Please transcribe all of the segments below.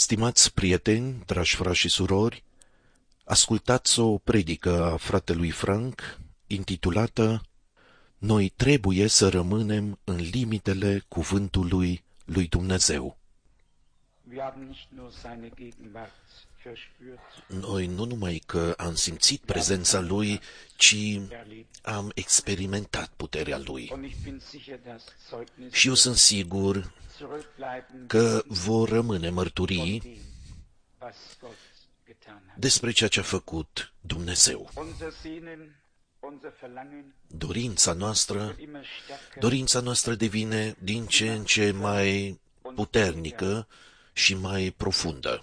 Stimați prieteni, dragi frați și surori, ascultați o predică a fratelui Frank intitulată Noi trebuie să rămânem în limitele cuvântului lui Dumnezeu. Noi nu numai că am simțit prezența lui, ci am experimentat puterea lui. Și eu sunt sigur că vor rămâne mărturii despre ceea ce a făcut Dumnezeu. Dorința noastră devine din ce în ce mai puternică și mai profundă.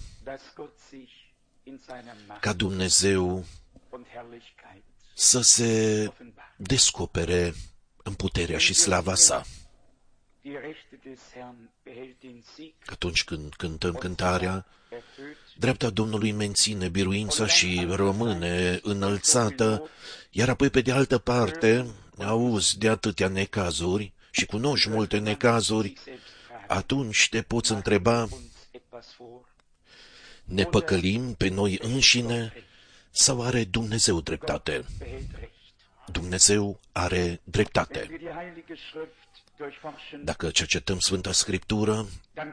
Ca Dumnezeu să se descopere în puterea și slava sa. Atunci când cântăm cântarea, dreapta Domnului menține biruința și rămâne înălțată, iar apoi pe de altă parte auzi de atâtea necazuri și cunoști multe necazuri, atunci te poți întreba, ne păcălim pe noi înșine sau are Dumnezeu dreptate? Dumnezeu are dreptate. Dacă cercetăm Sfânta Scriptură,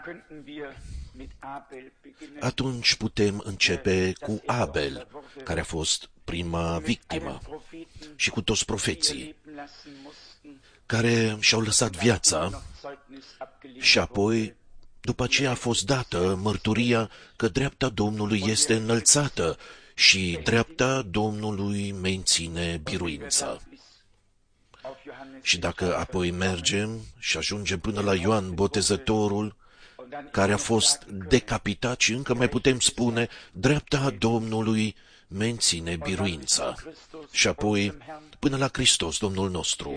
atunci putem începe cu Abel, care a fost prima victimă, și cu toți profeții, care și-au lăsat viața și apoi, după aceea a fost dată mărturia că dreapta Domnului este înălțată și dreapta Domnului menține biruința. Și dacă apoi mergem și ajungem până la Ioan Botezătorul, care a fost decapitat și încă mai putem spune, dreapta Domnului menține biruința. Și apoi până la Hristos, Domnul nostru,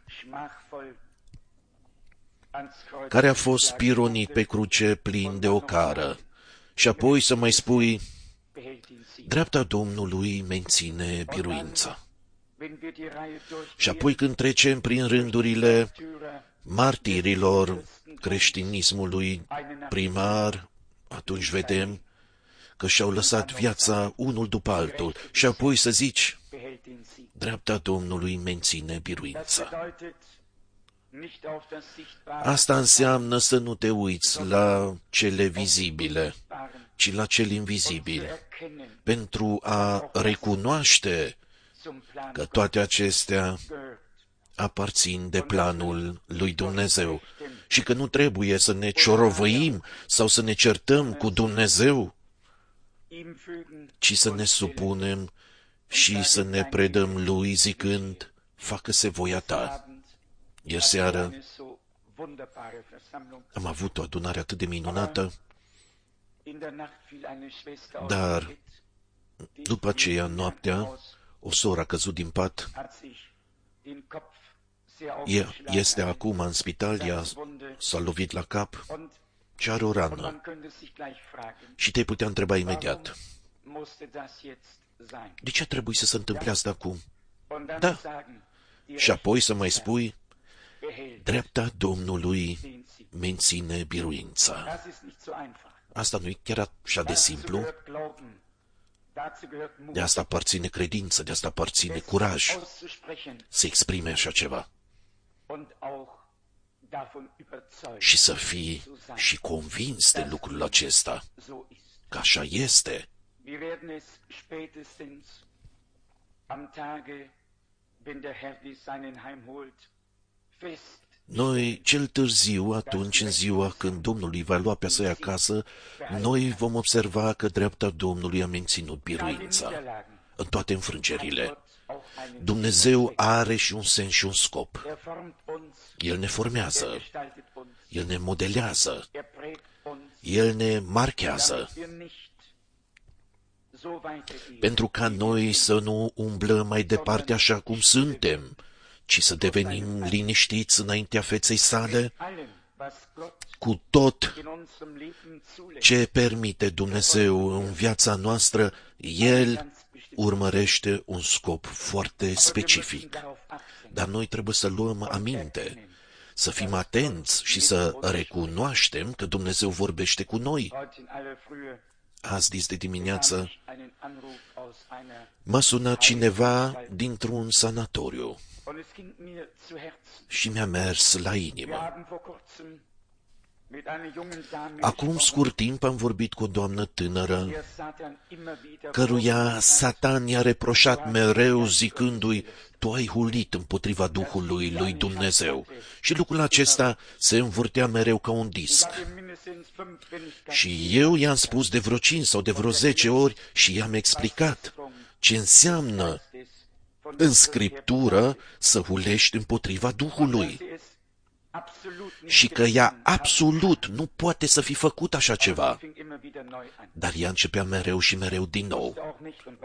care a fost pironit pe cruce plin de ocară. Și apoi să mai spui, dreapta Domnului menține biruința. Și apoi când trecem prin rândurile martirilor creștinismului primar, atunci vedem că și-au lăsat viața unul după altul. Și apoi să zici, dreapta Domnului menține biruința. Asta înseamnă să nu te uiți la cele vizibile, ci la cel invizibil, pentru a recunoaște că toate acestea aparțin de planul lui Dumnezeu și că nu trebuie să ne ciorovăim sau să ne certăm cu Dumnezeu, ci să ne supunem și să ne predăm lui zicând, facă-se voia ta. Ieri seară am avut o adunare atât de minunată, dar după aceea, noaptea, o soră a căzut din pat. Ea este acum în spital, ea s-a lovit la cap și are o rană. Și te-ai putea întreba imediat, de ce trebuie să se întâmple asta acum? Da. Și apoi să mai spui, dreapta Domnului menține biruința. Asta nu e chiar așa de simplu. De asta aparține credință, de asta aparține curaj să exprime așa ceva. Și să fii și convins de lucrul acesta, că așa este. Noi, cel târziu, atunci, în ziua când Domnul îi va lua pe să acasă, noi vom observa că dreapta Domnului a menținut biruința în toate înfrângerile. Dumnezeu are și un sens și un scop. El ne formează, El ne modelează, El ne marchează, pentru ca noi să nu umblăm mai departe așa cum suntem, ci să devenim liniștiți înaintea feței sale cu tot ce permite Dumnezeu în viața noastră. El urmărește un scop foarte specific. Dar noi trebuie să luăm aminte să fim atenți și să recunoaștem că Dumnezeu vorbește cu noi. Azi de dimineață m-a sunat cineva dintr-un sanatoriu și mi-a mers la inimă. Acum scurt timp am vorbit cu o doamnă tânără, căruia Satan i-a reproșat mereu zicându-i: tu ai hulit împotriva Duhului lui Dumnezeu. Și lucrul acesta se învârtea mereu ca un disc. Și eu i-am spus de vreo 5 sau de vreo 10 ori și i-am explicat ce înseamnă în Scriptură să hulești împotriva Duhului. Și că ea absolut nu poate să fi făcut așa ceva. Dar ea începea mereu și mereu din nou.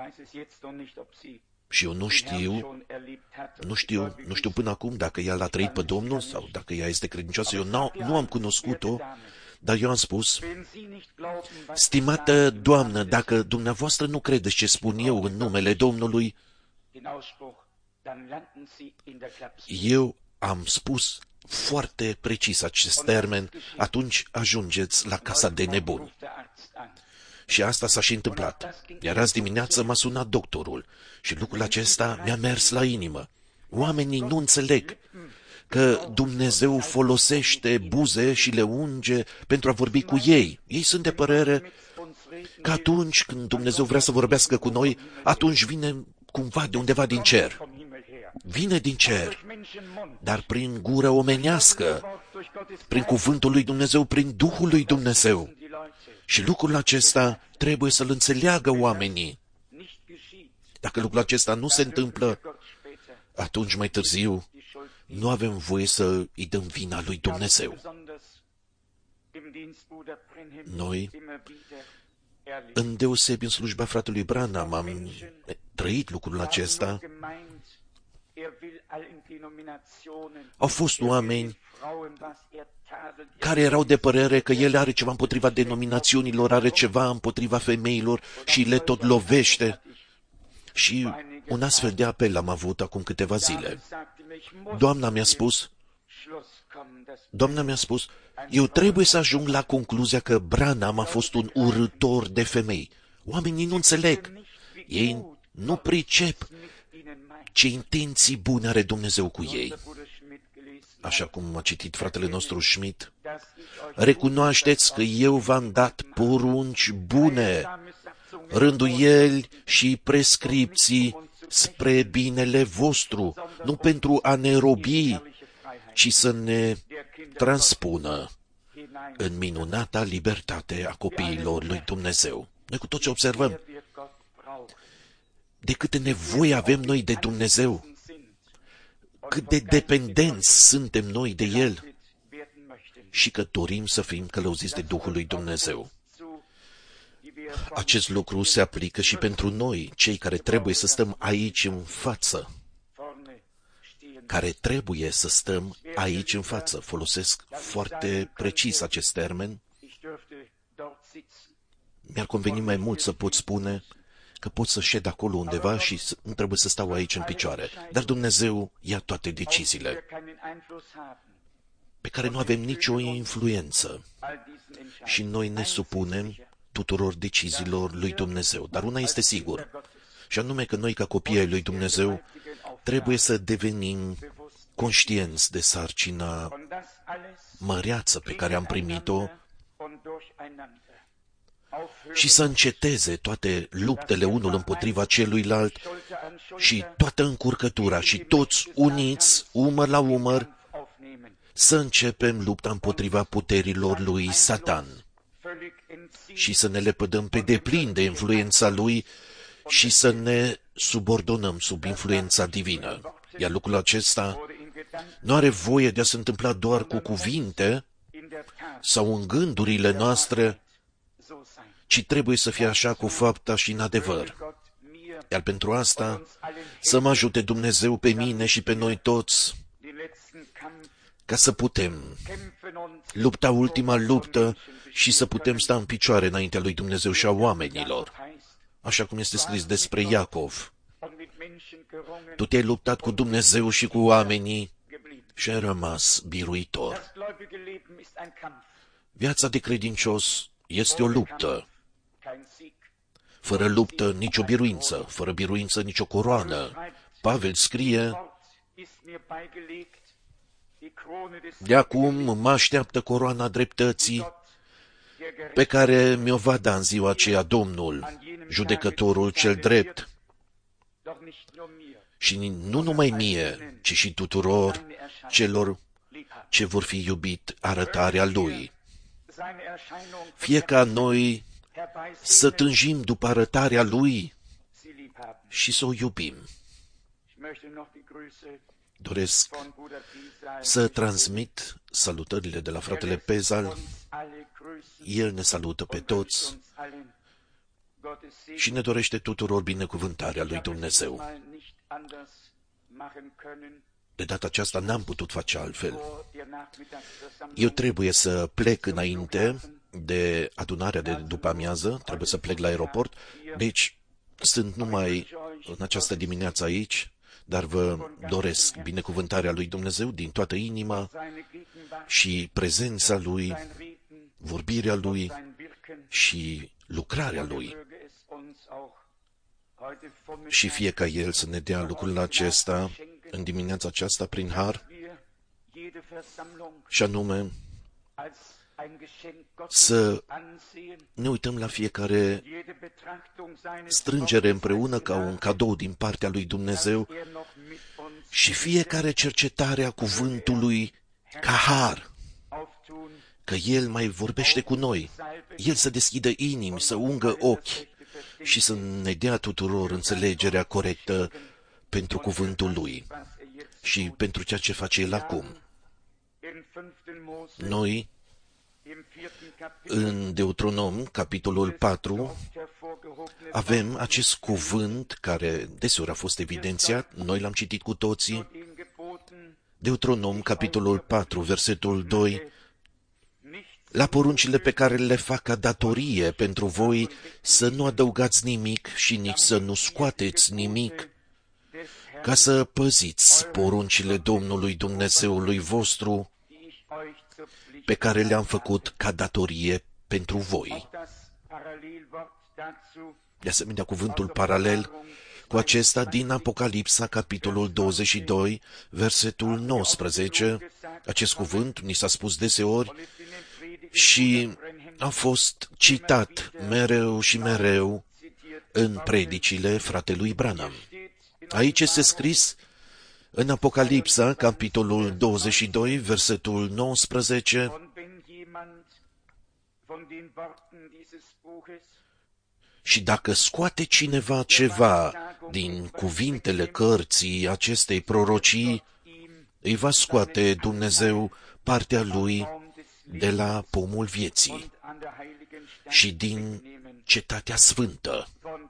Și eu nu știu până acum dacă ea l-a trăit pe Domnul sau dacă ea este credincioasă. Eu nu am cunoscut-o, dar eu am spus: stimată doamnă, dacă dumneavoastră nu credeți ce spun eu în numele Domnului, eu am spus foarte precis acest termen, atunci ajungeți la casa de nebuni. Și asta s-a și întâmplat. Iar azi dimineață m-a sunat doctorul și lucrul acesta mi-a mers la inimă. Oamenii nu înțeleg că Dumnezeu folosește buze și le unge pentru a vorbi cu ei. Ei sunt de părere că atunci când Dumnezeu vrea să vorbească cu noi, atunci vine cumva de undeva din cer. Vine din cer, dar prin gură omenească, prin cuvântul lui Dumnezeu, prin Duhul lui Dumnezeu. Și lucrul acesta trebuie să-l înțeleagă oamenii. Dacă lucrul acesta nu se întâmplă, atunci mai târziu nu avem voie să îi dăm vina lui Dumnezeu. Noi, îndeosebi în slujba fratelui Branham, am trăit lucrul acesta. Au fost oameni care erau de părere că el are ceva împotriva denominațiunilor, are ceva împotriva femeilor și le tot lovește. Și un astfel de apel am avut acum câteva zile. Doamna mi-a spus, eu trebuie să ajung la concluzia că Branham a fost un urâtor de femei. Oamenii nu înțeleg. Ei nu pricep ce intenții bune are Dumnezeu cu ei. Așa cum a citit fratele nostru Schmidt, recunoașteți că eu v-am dat porunci bune, rânduieli și prescripții spre binele vostru, nu pentru a ne robi, ci să ne transpună în minunata libertate a copiilor lui Dumnezeu. Noi cu toți observăm de câte nevoie avem noi de Dumnezeu, cât de dependenți suntem noi de El și că dorim să fim călăuziți de Duhul lui Dumnezeu. Acest lucru se aplică și pentru noi, cei care trebuie să stăm aici în față. Folosesc foarte precis acest termen. Mi-ar conveni mai mult să pot spune că pot să șed acolo undeva și nu trebuie să stau aici în picioare. Dar Dumnezeu ia toate deciziile pe care nu avem nicio influență și noi ne supunem tuturor deciziilor lui Dumnezeu. Dar una este sigur, și anume că noi, ca copii ai lui Dumnezeu, trebuie să devenim conștienți de sarcina măreață pe care am primit-o și să înceteze toate luptele unul împotriva celuilalt și toată încurcătura și toți uniți, umăr la umăr, să începem lupta împotriva puterilor lui Satan și să ne lepădăm pe deplin de influența lui și să ne subordonăm sub influența divină. Iar lucrul acesta nu are voie de a se întâmpla doar cu cuvinte sau în gândurile noastre, ci trebuie să fie așa cu fapta și în adevăr. Iar pentru asta, să mă ajute Dumnezeu pe mine și pe noi toți, ca să putem lupta ultima luptă și să putem sta în picioare înaintea lui Dumnezeu și a oamenilor. Așa cum este scris despre Iacov. Tu te-ai luptat cu Dumnezeu și cu oamenii și ai rămas biruitor. Viața de credincios este o luptă. Fără luptă, nicio biruință, fără biruință, nicio coroană. Pavel scrie: de acum mă așteaptă coroana dreptății, pe care mi-o va da în ziua aceea Domnul, judecătorul cel drept. Și nu numai mie, ci și tuturor celor ce vor fi iubit arătarea Lui. Fie ca noi să tânjim după arătarea Lui și să o iubim. Doresc să transmit salutările de la fratele Pezal. El ne salută pe toți și ne dorește tuturor binecuvântarea lui Dumnezeu. De data aceasta n-am putut face altfel. Eu trebuie să plec înainte de adunarea de după amiază, trebuie să plec la aeroport, deci sunt numai în această dimineață aici, dar vă doresc binecuvântarea lui Dumnezeu din toată inima și prezența Lui, vorbirea Lui și lucrarea Lui. Și fie ca El să ne dea lucrul acesta în dimineața aceasta prin har, și anume să ne uităm la fiecare strângere împreună ca un cadou din partea lui Dumnezeu și fiecare cercetare a cuvântului ca har, că El mai vorbește cu noi, El să deschidă inimi, să ungă ochi și să ne dea tuturor înțelegerea corectă pentru cuvântul Lui și pentru ceea ce face El acum. Noi, în Deuteronom, capitolul 4, avem acest cuvânt care deseori a fost evidențiat, noi l-am citit cu toții. Deuteronom, capitolul 4, versetul 2, la poruncile pe care le fac ca datorie pentru voi, să nu adăugați nimic și nici să nu scoateți nimic, ca să păziți poruncile Domnului Dumnezeului vostru, pe care le-am făcut ca datorie pentru voi. De asemenea, cuvântul paralel cu acesta din Apocalipsa, capitolul 22, versetul 19, acest cuvânt ni s-a spus deseori și a fost citat mereu și mereu în predicile fratelui Branham. Aici este scris în Apocalipsa, capitolul 22, versetul 19, și dacă scoate cineva ceva din cuvintele cărții acestei prorocii, îi va scoate Dumnezeu partea lui de la pomul vieții și din cetatea sfântă,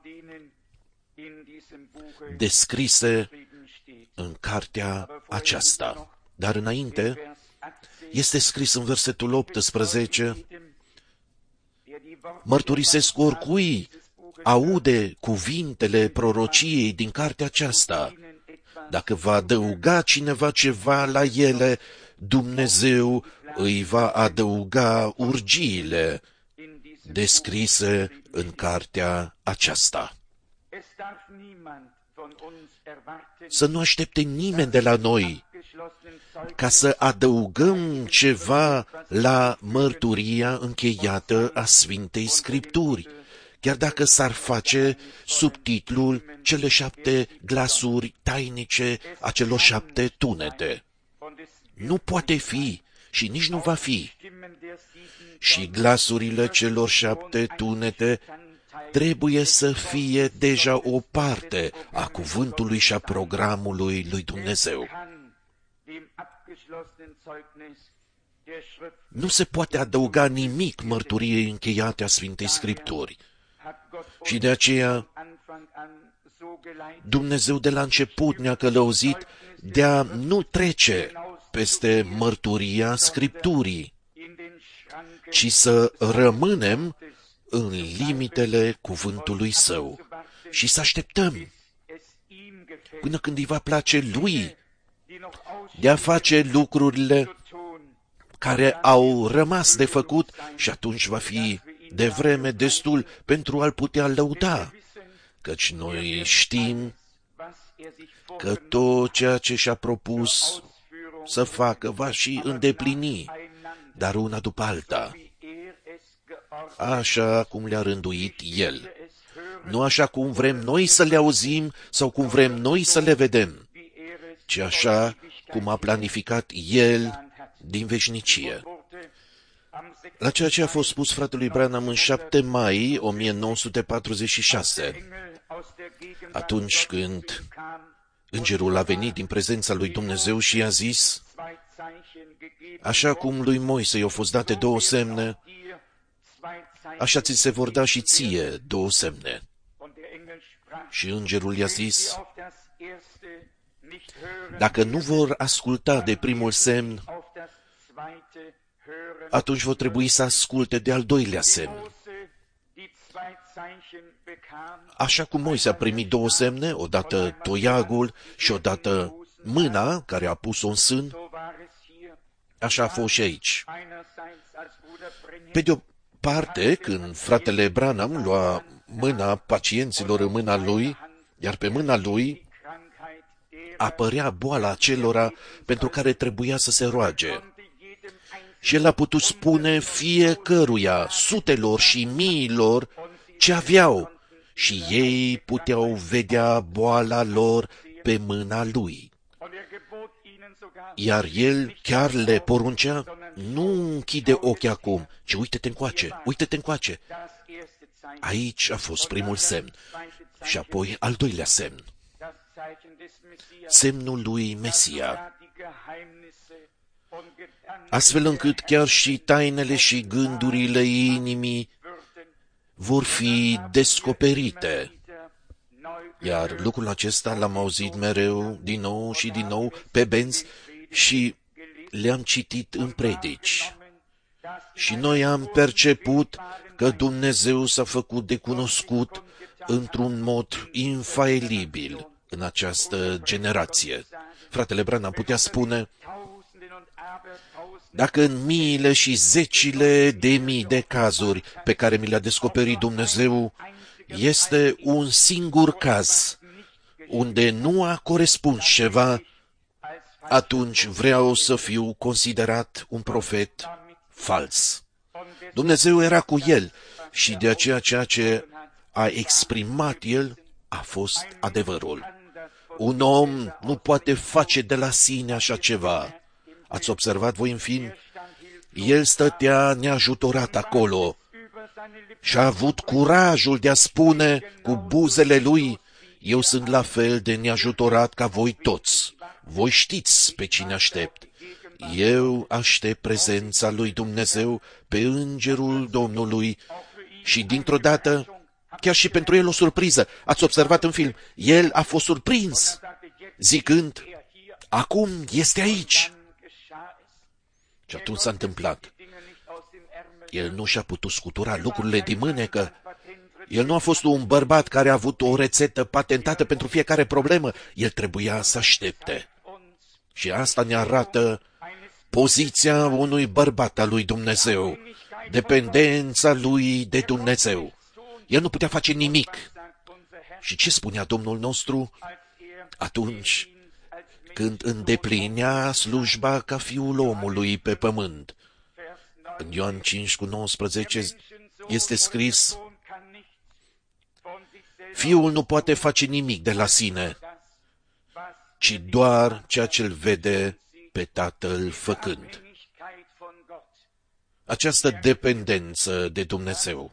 descrise în cartea aceasta. Dar înainte este scris în versetul 18, mărturisesc oricui aude cuvintele prorociei din cartea aceasta. Dacă va adăuga cineva ceva la ele, Dumnezeu îi va adăuga urgiile descrise în cartea aceasta. Să nu aștepte nimeni de la noi ca să adăugăm ceva la mărturia încheiată a Sfintei Scripturi, chiar dacă s-ar face subtitlul Cele 7 glasuri tainice a celor 7 tunete. Nu poate fi și nici nu va fi. Și glasurile celor 7 tunete trebuie să fie deja o parte a cuvântului și a programului lui Dumnezeu. Nu se poate adăuga nimic mărturiei încheiate a Sfintei Scripturi. Și de aceea Dumnezeu de la început ne-a călăuzit de a nu trece peste mărturia Scripturii, ci să rămânem în limitele cuvântului Său și să așteptăm până când îi va place Lui de a face lucrurile care au rămas de făcut și atunci va fi de vreme destul pentru a-L putea lăuda, căci noi știm că tot ceea ce și-a propus să facă va și îndeplini, dar una după alta, așa cum le-a rânduit El, nu așa cum vrem noi să le auzim sau cum vrem noi să le vedem, ci așa cum a planificat El din veșnicie. La ceea ce a fost spus fratelui Branham în 7 mai 1946, atunci când îngerul a venit din prezența lui Dumnezeu și i-a zis, așa cum lui Moise i-au fost date 2 semne, așa ți se vor da și ție 2 semne. Și îngerul i-a zis, dacă nu vor asculta de primul semn, atunci vor trebui să asculte de al doilea semn. Așa cum Moise a primit 2 semne, odată toiagul și odată mâna care a pus-o în sân, așa a fost și aici. Pe de o parte, când fratele Branham lua mâna pacienților în mâna lui, iar pe mâna lui apărea boala acelora pentru care trebuia să se roage. Și el a putut spune fiecăruia, sutelor și miilor, ce aveau, și ei puteau vedea boala lor pe mâna lui. Iar el chiar le poruncea, nu închide ochii acum, ci uite-te încoace, uite-te încoace. Aici a fost primul semn și apoi al doilea semn, semnul lui Mesia, astfel încât chiar și tainele și gândurile inimii vor fi descoperite. Iar lucrul acesta l-am auzit mereu, din nou și din nou, pe benzi și le-am citit în predici. Și noi am perceput că Dumnezeu s-a făcut de cunoscut într-un mod infailibil în această generație. Fratele Branham putea spune, dacă în miile și zecile de mii de cazuri pe care mi le-a descoperit Dumnezeu, este un singur caz unde nu a corespuns ceva, atunci vreau să fiu considerat un profet fals. Dumnezeu era cu el și de aceea ceea ce a exprimat el a fost adevărul. Un om nu poate face de la sine așa ceva. Ați observat voi în film? El stătea neajutorat acolo și a avut curajul de a spune cu buzele lui, eu sunt la fel de neajutorat ca voi toți. Voi știți pe cine aștept. Eu aștept prezența lui Dumnezeu pe îngerul Domnului și dintr-o dată, chiar și pentru el o surpriză. Ați observat în film? El a fost surprins, zicând, acum este aici. Și atunci s-a întâmplat. El nu și-a putut scutura lucrurile din mânecă. El nu a fost un bărbat care a avut o rețetă patentată pentru fiecare problemă. El trebuia să aștepte. Și asta ne arată poziția unui bărbat al lui Dumnezeu, dependența lui de Dumnezeu. El nu putea face nimic. Și ce spunea Domnul nostru? Atunci când îndeplinea slujba ca fiul omului pe pământ. În Ioan 5:19 este scris, Fiul nu poate face nimic de la sine, ci doar ceea ce îl vede pe Tatăl făcând. Această dependență de Dumnezeu.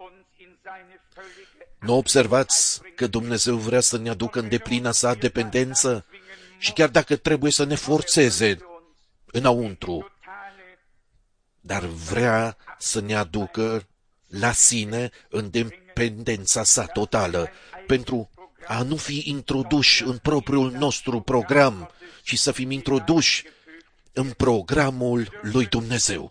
Nu observați că Dumnezeu vrea să ne aducă în deplina sa dependență? Și chiar dacă trebuie să ne forțeze înăuntru, dar vrea să ne aducă la sine în dependența sa totală, pentru a nu fi introduși în propriul nostru program, ci să fim introduși în programul lui Dumnezeu.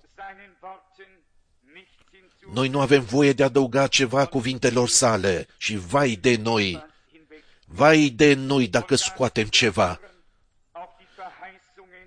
Noi nu avem voie de a adăuga ceva cuvintelor sale și vai de noi dacă scoatem ceva.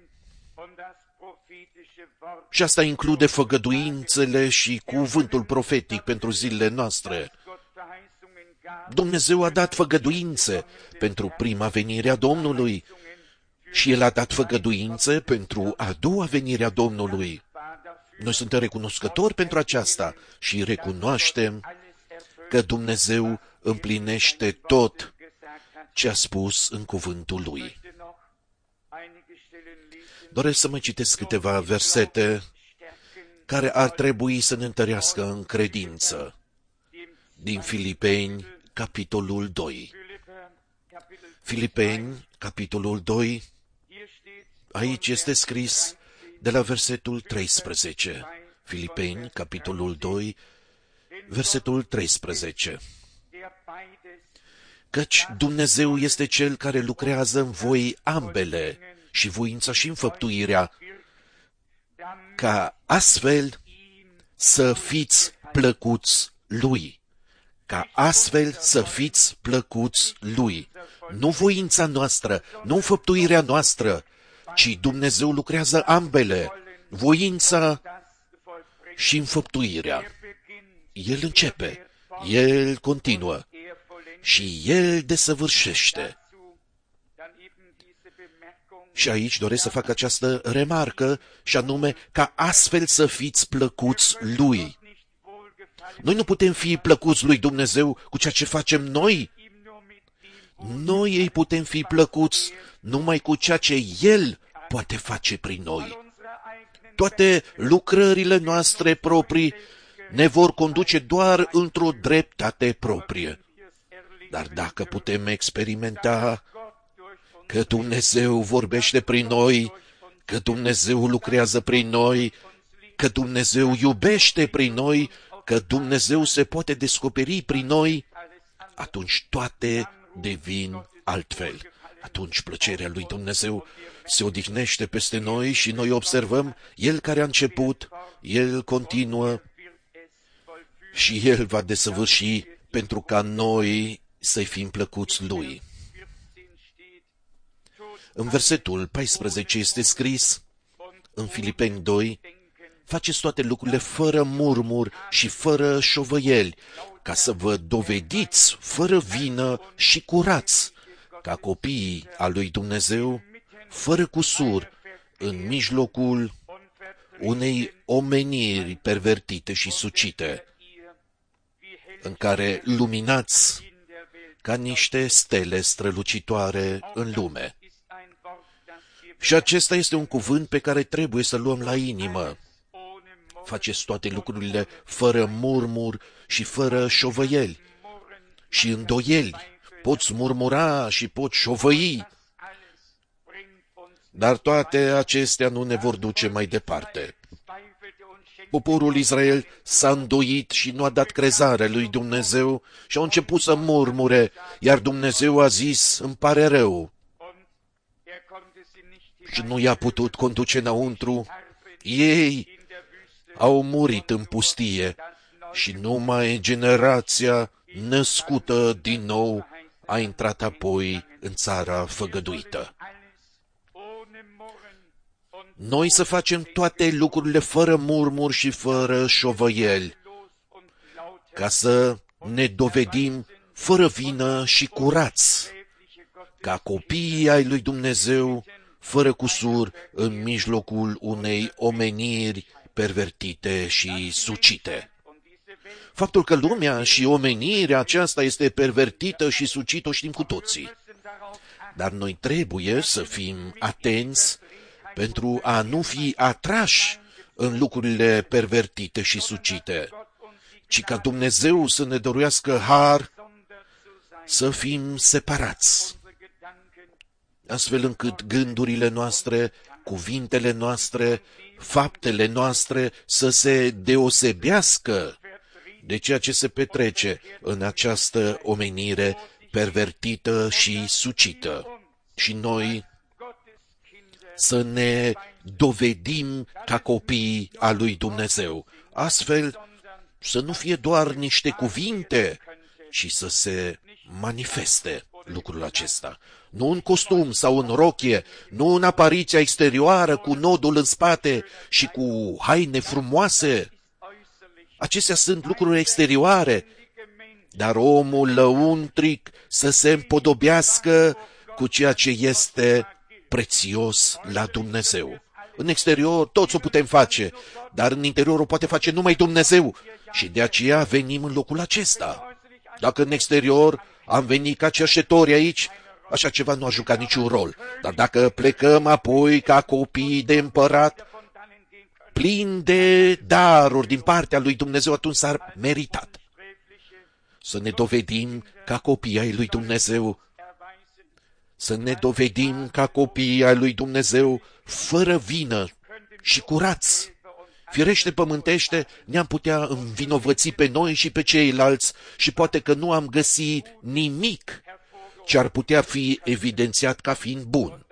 Și asta include făgăduințele și cuvântul profetic pentru zilele noastre. Dumnezeu a dat făgăduințe pentru prima venire a Domnului și El a dat făgăduințe pentru a doua venire a Domnului. Noi suntem recunoscători pentru aceasta și recunoaștem că Dumnezeu împlinește tot ce a spus în cuvântul Lui. Doresc să mai citesc câteva versete care ar trebui să ne întărească în credință. Din Filipeni, capitolul 2. Filipeni, capitolul 2, aici este scris de la versetul 13. Filipeni, capitolul 2, versetul 13. Căci Dumnezeu este Cel care lucrează în voi ambele, și voința și înfăptuirea, ca astfel să fiți plăcuți Lui. Ca astfel să fiți plăcuți Lui. Nu voința noastră, nu înfăptuirea noastră, ci Dumnezeu lucrează ambele, voința și înfăptuirea. El începe, El continuă și El desăvârșește. Și aici doresc să fac această remarcă, și anume, ca astfel să fiți plăcuți Lui. Noi nu putem fi plăcuți lui Dumnezeu cu ceea ce facem noi. Noi îi putem fi plăcuți numai cu ceea ce El poate face prin noi. Toate lucrările noastre proprii ne vor conduce doar într-o dreptate proprie. Dar dacă putem experimenta că Dumnezeu vorbește prin noi, că Dumnezeu lucrează prin noi, că Dumnezeu iubește prin noi, că Dumnezeu se poate descoperi prin noi, atunci toate devin altfel. Atunci plăcerea lui Dumnezeu se odihnește peste noi și noi observăm, El care a început, El continuă și El va desăvârși pentru ca noi să fim plăcuți Lui. În versetul 14 este scris, în Filipeni 2, faceți toate lucrurile fără murmur și fără șovăieli, ca să vă dovediți fără vină și curați, ca copiii al lui Dumnezeu, fără cusur, în mijlocul unei omeniri pervertite și sucite, în care luminați ca niște stele strălucitoare în lume. Și acesta este un cuvânt pe care trebuie să-l luăm la inimă. Faceți toate lucrurile fără murmur și fără șovăieli și îndoieli. Poți murmura și poți șovăi, dar toate acestea nu ne vor duce mai departe. Poporul Israel s-a îndoit și nu a dat crezare lui Dumnezeu și au început să murmure, iar Dumnezeu a zis, îmi pare rău. Și nu i-a putut conduce înăuntru. Ei au murit în pustie și numai generația născută din nou a intrat apoi în țara făgăduită. Noi să facem toate lucrurile fără murmur și fără șovăieli, ca să ne dovedim fără vină și curați, ca copiii ai lui Dumnezeu, fără cusur, în mijlocul unei omeniri pervertite și sucite. Faptul că lumea și omenirea aceasta este pervertită și sucită o știm cu toții. Dar noi trebuie să fim atenți pentru a nu fi atrași în lucrurile pervertite și sucite, ci ca Dumnezeu să ne dăruiască har să fim separați, astfel încât gândurile noastre, cuvintele noastre, faptele noastre să se deosebească de ceea ce se petrece în această omenire pervertită și sucită. Și noi să ne dovedim ca copii al lui Dumnezeu. Astfel, să nu fie doar niște cuvinte, ci să se manifeste. lucrul acesta. Nu în costum sau în rochie, nu în apariția exterioară cu nodul în spate și cu haine frumoase. Acestea sunt lucruri exterioare, dar omul lăuntric să se împodobească cu ceea ce este prețios la Dumnezeu. În exterior toți o putem face, dar în interior o poate face numai Dumnezeu și de aceea venim în locul acesta. Dacă în exterior am venit ca cerșetori aici, așa ceva nu a jucat niciun rol. Dar dacă plecăm apoi ca copii de împărat, plini de daruri din partea lui Dumnezeu, atunci s-ar meritat să ne dovedim ca copii ai lui Dumnezeu, să ne dovedim ca copii ai lui Dumnezeu fără vină și curați. Firește pământește, ne-am putea învinovăți pe noi și pe ceilalți și poate că nu am găsit nimic ce ar putea fi evidențiat ca fiind bun.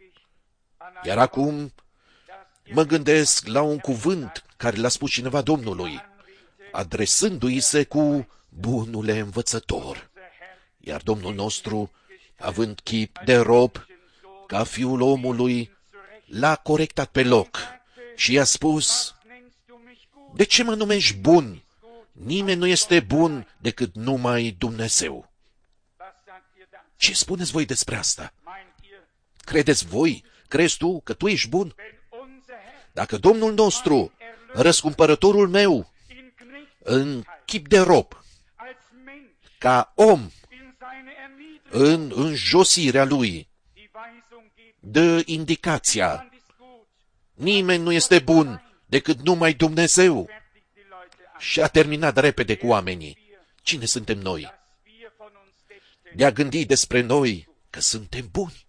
Iar acum mă gândesc la un cuvânt care l-a spus cineva Domnului, adresându-i se cu bunule învățător. Iar Domnul nostru, având chip de rob, ca fiul omului, l-a corectat pe loc și i-a spus, de ce mă numești bun? Nimeni nu este bun decât numai Dumnezeu. Ce spuneți voi despre asta? Credeți voi? Crezi tu că tu ești bun? Dacă Domnul nostru, răscumpărătorul meu, în chip de rob, ca om, în înjosirea lui, dă indicația, nimeni nu este bun decât numai Dumnezeu, și a terminat repede cu oamenii. Cine suntem noi? De a gândi despre noi că suntem buni.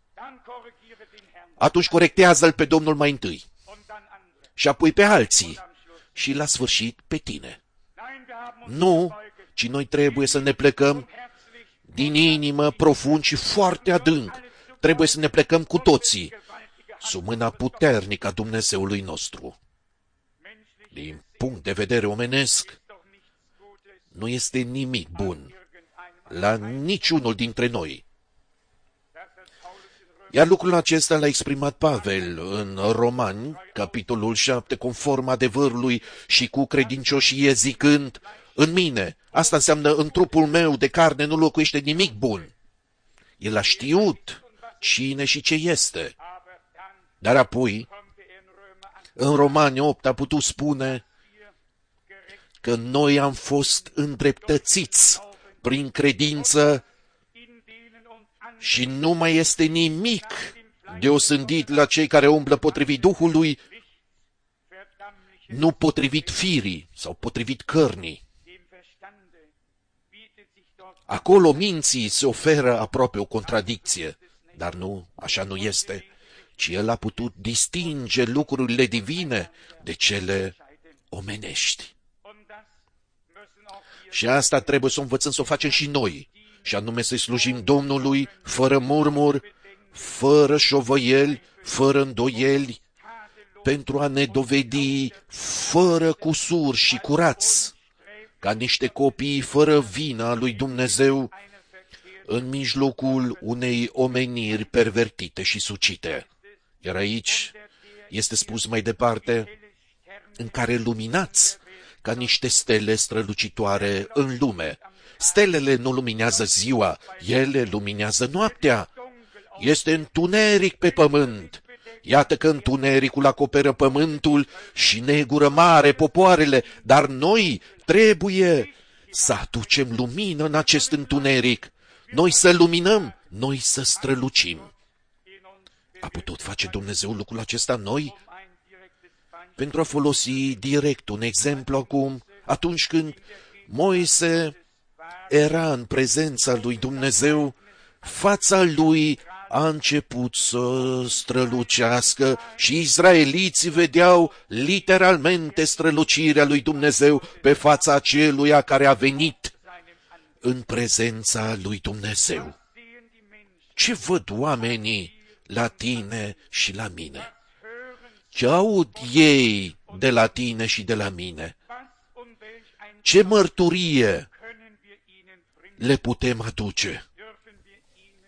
Atunci corectează-l pe Domnul mai întâi și apoi pe alții și la sfârșit pe tine. Nu, ci noi trebuie să ne plecăm din inimă profund și foarte adânc. Trebuie să ne plecăm cu toții sub mâna puternică a Dumnezeului nostru. Din punct de vedere omenesc, nu este nimic bun la niciunul dintre noi. Iar lucrul acesta l-a exprimat Pavel în Romani, capitolul 7, conform adevărului și cu credincioșie zicând, în mine, asta înseamnă în trupul meu de carne nu locuiește nimic bun. El a știut cine și ce este. Dar apoi, în Romani 8 a putut spune că noi am fost îndreptățiți prin credință și nu mai este nimic deosebit la cei care umblă potrivit Duhului, nu potrivit firii sau potrivit cărnii. Acolo minții se oferă aproape o contradicție, dar nu, așa nu este, ci el a putut distinge lucrurile divine de cele omenești. Și asta trebuie să învățăm să o facem și noi, și anume să-i slujim Domnului fără murmur, fără șovăieli, fără îndoieli, pentru a ne dovedi fără cusur și curați, ca niște copii fără vină a lui Dumnezeu, în mijlocul unei omeniri pervertite și sucite. Iar aici este spus mai departe, în care luminați ca niște stele strălucitoare în lume. Stelele nu luminează ziua, ele luminează noaptea. Este întuneric pe pământ. Iată că întunericul acoperă pământul și negură mare popoarele, dar noi trebuie să aducem lumină în acest întuneric. Noi să luminăm, noi să strălucim. A putut face Dumnezeu lucrul acesta noi? Pentru a folosi direct un exemplu acum, atunci când Moise era în prezența lui Dumnezeu, fața lui a început să strălucească și izraeliții vedeau literalmente strălucirea lui Dumnezeu pe fața aceluia care a venit în prezența lui Dumnezeu. Ce văd oamenii la tine și la mine? Ce aud ei de la tine și de la mine? Ce mărturie le putem aduce?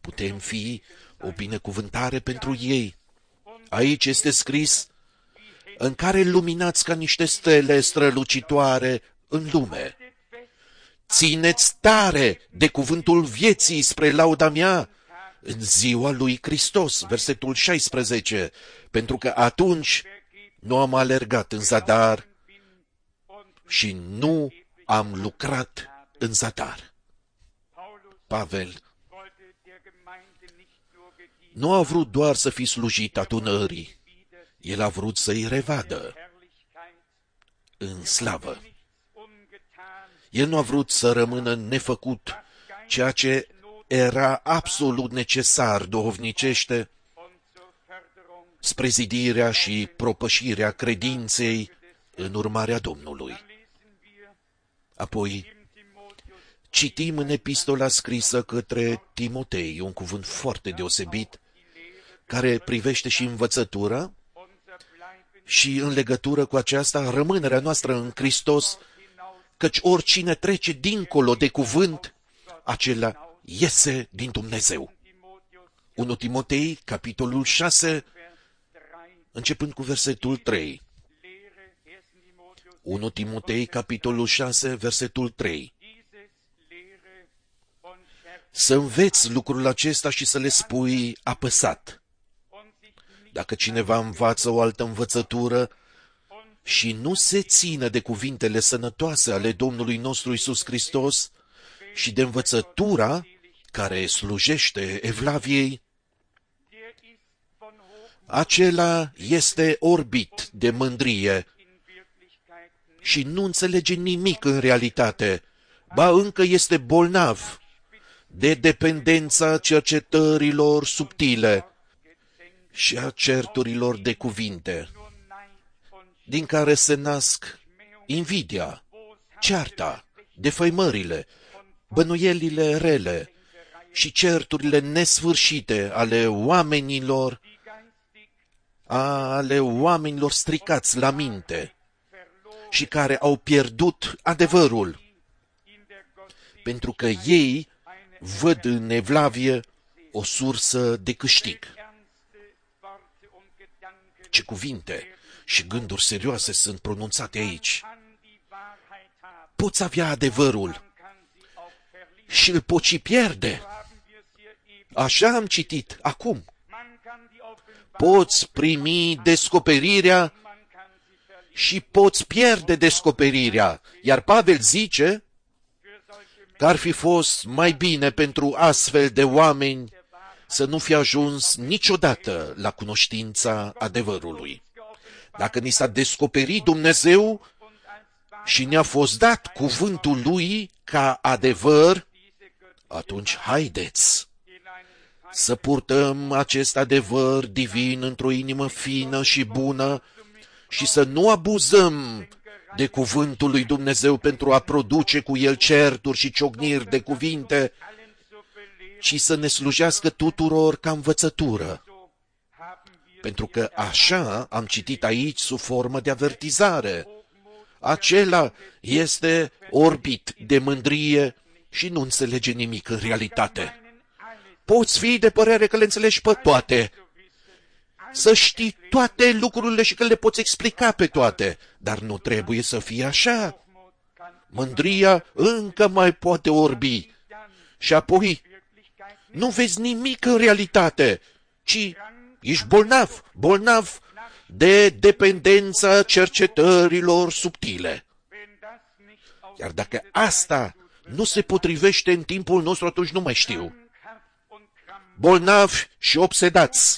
putem fi o binecuvântare pentru ei. Aici este scris, în care luminați ca niște stele strălucitoare în lume. Țineți tare de cuvântul vieții spre lauda mea în ziua lui Hristos, versetul 16, pentru că atunci nu am alergat în zadar și nu am lucrat în zadar. Pavel nu a vrut doar să fi slujit adunării, el a vrut să-i revadă în slavă. El nu a vrut să rămână nefăcut, ceea ce era absolut necesar duhovnicește spre zidirea și propășirea credinței în urmarea Domnului. Apoi, citim în epistola scrisă către Timotei, un cuvânt foarte deosebit, care privește și învățătura și în legătură cu aceasta rămânerea noastră în Hristos, căci oricine trece dincolo de cuvânt, acela iese din Dumnezeu. 1 Timotei, capitolul 6, începând cu versetul 3. 1 Timotei, capitolul 6, versetul 3. Să înveți lucrul acesta și să le spui apăsat. Dacă cineva învață o altă învățătură și nu se ține de cuvintele sănătoase ale Domnului nostru Iisus Hristos și de învățătura care slujește evlaviei, acela este orbit de mândrie și nu înțelege nimic în realitate, ba încă este bolnav de dependența cercetărilor subtile și a certurilor de cuvinte, din care se nasc invidia, cearta, defăimările, bănuielile rele și certurile nesfârșite ale oamenilor stricați la minte și care au pierdut adevărul, pentru că ei văd în evlavie o sursă de câștig. Ce cuvinte și gânduri serioase sunt pronunțate aici. Poți avea adevărul și îl poți și pierde. Așa am citit acum. Poți primi descoperirea și poți pierde descoperirea. Iar Pavel zice că ar fi fost mai bine pentru astfel de oameni să nu fi ajuns niciodată la cunoștința adevărului. Dacă ni s-a descoperit Dumnezeu și ne-a fost dat cuvântul Lui ca adevăr, atunci haideți să purtăm acest adevăr divin într-o inimă fină și bună și să nu abuzăm de cuvântul lui Dumnezeu pentru a produce cu el certuri și ciocniri de cuvinte, ci să ne slujească tuturor ca învățătură. Pentru că așa am citit aici sub formă de avertizare. Acela este orbit de mândrie și nu înțelege nimic în realitate. Poți fi de părere că le înțelegi pe toate, să știi toate lucrurile și că le poți explica pe toate, dar nu trebuie să fie așa. Mândria încă mai poate orbi și apoi nu vezi nimic în realitate, ci ești bolnav de dependența cercetărilor subtile. Iar dacă asta nu se potrivește în timpul nostru, atunci nu mai știu. Bolnavi și obsedați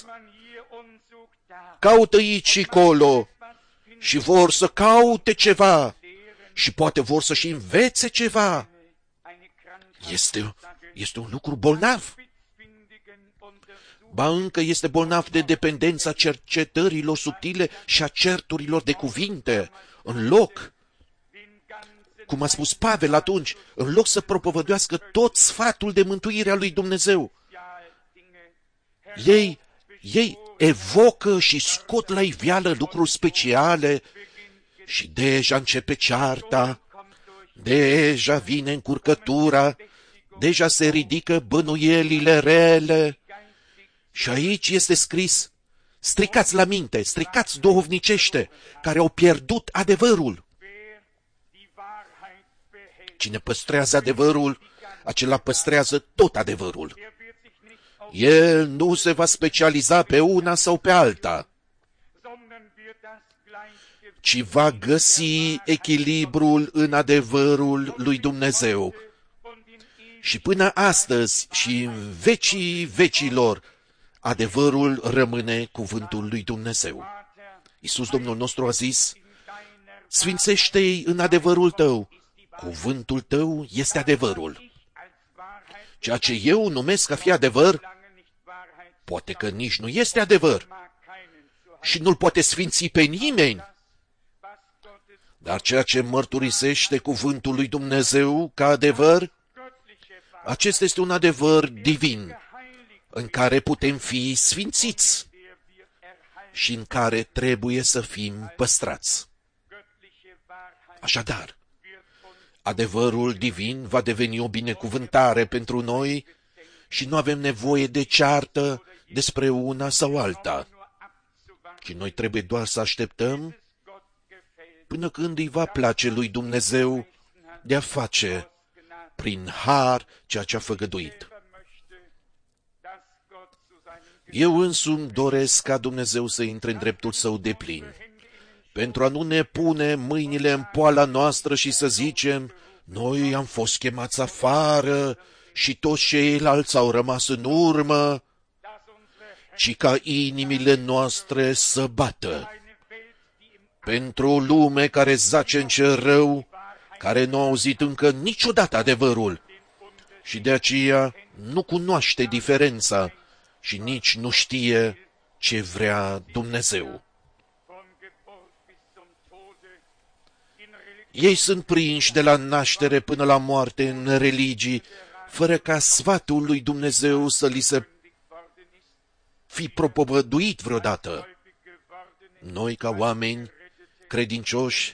caută aici și acolo și vor să caute ceva și poate vor să și învețe ceva. Este un lucru bolnav. Ba încă este bolnav de dependența cercetărilor subtile și a certurilor de cuvinte. În loc, cum a spus Pavel atunci, în loc să propovăduiască tot sfatul de mântuire a lui Dumnezeu, ei evocă și scot la iveală lucruri speciale și deja începe cearta, deja vine încurcătura, deja se ridică bănuielile rele. Și aici este scris, stricați la minte, stricați duhovnicește, care au pierdut adevărul. Cine păstrează adevărul, acela păstrează tot adevărul. El nu se va specializa pe una sau pe alta, ci va găsi echilibrul în adevărul lui Dumnezeu. Și până astăzi și în vecii vecilor, adevărul rămâne cuvântul lui Dumnezeu. Iisus Domnul nostru a zis, sfințește-i în adevărul tău, cuvântul tău este adevărul. Ceea ce eu numesc a fi adevăr, poate că nici nu este adevăr și nu-l poate sfinți pe nimeni. Dar ceea ce mărturisește cuvântul lui Dumnezeu ca adevăr, acesta este un adevăr divin, în care putem fi sfințiți și în care trebuie să fim păstrați. Așadar, adevărul divin va deveni o binecuvântare pentru noi și nu avem nevoie de ceartă despre una sau alta, ci noi trebuie doar să așteptăm până când îi va place lui Dumnezeu de a face prin har ceea ce a făgăduit. Eu însumi doresc ca Dumnezeu să intre în dreptul său deplin, pentru a nu ne pune mâinile în poala noastră și să zicem, noi am fost chemați afară și toți ceilalți au rămas în urmă, ci ca inimile noastre să bată pentru o lume care zace în cer rău, care nu a auzit încă niciodată adevărul și de aceea nu cunoaște diferența și nici nu știe ce vrea Dumnezeu. Ei sunt prinși de la naștere până la moarte în religii, fără ca sfatul lui Dumnezeu să li se fi propovăduit vreodată. Noi, ca oameni credincioși,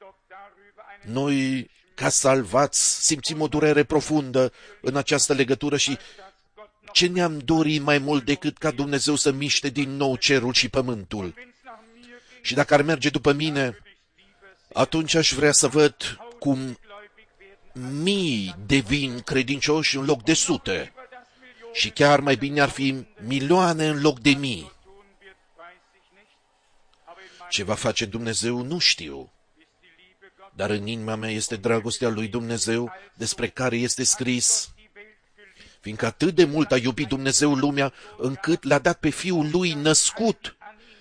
noi, ca salvați, simțim o durere profundă în această legătură și ce ne-am dorit mai mult decât ca Dumnezeu să miște din nou cerul și pământul. Și dacă ar merge după mine, atunci aș vrea să văd cum mii devin credincioși în loc de sute. Și chiar mai bine ar fi milioane în loc de mii. Ce va face Dumnezeu, nu știu. Dar în inima mea este dragostea lui Dumnezeu, despre care este scris, fiindcă atât de mult a iubit Dumnezeu lumea, încât l-a dat pe Fiul Lui născut,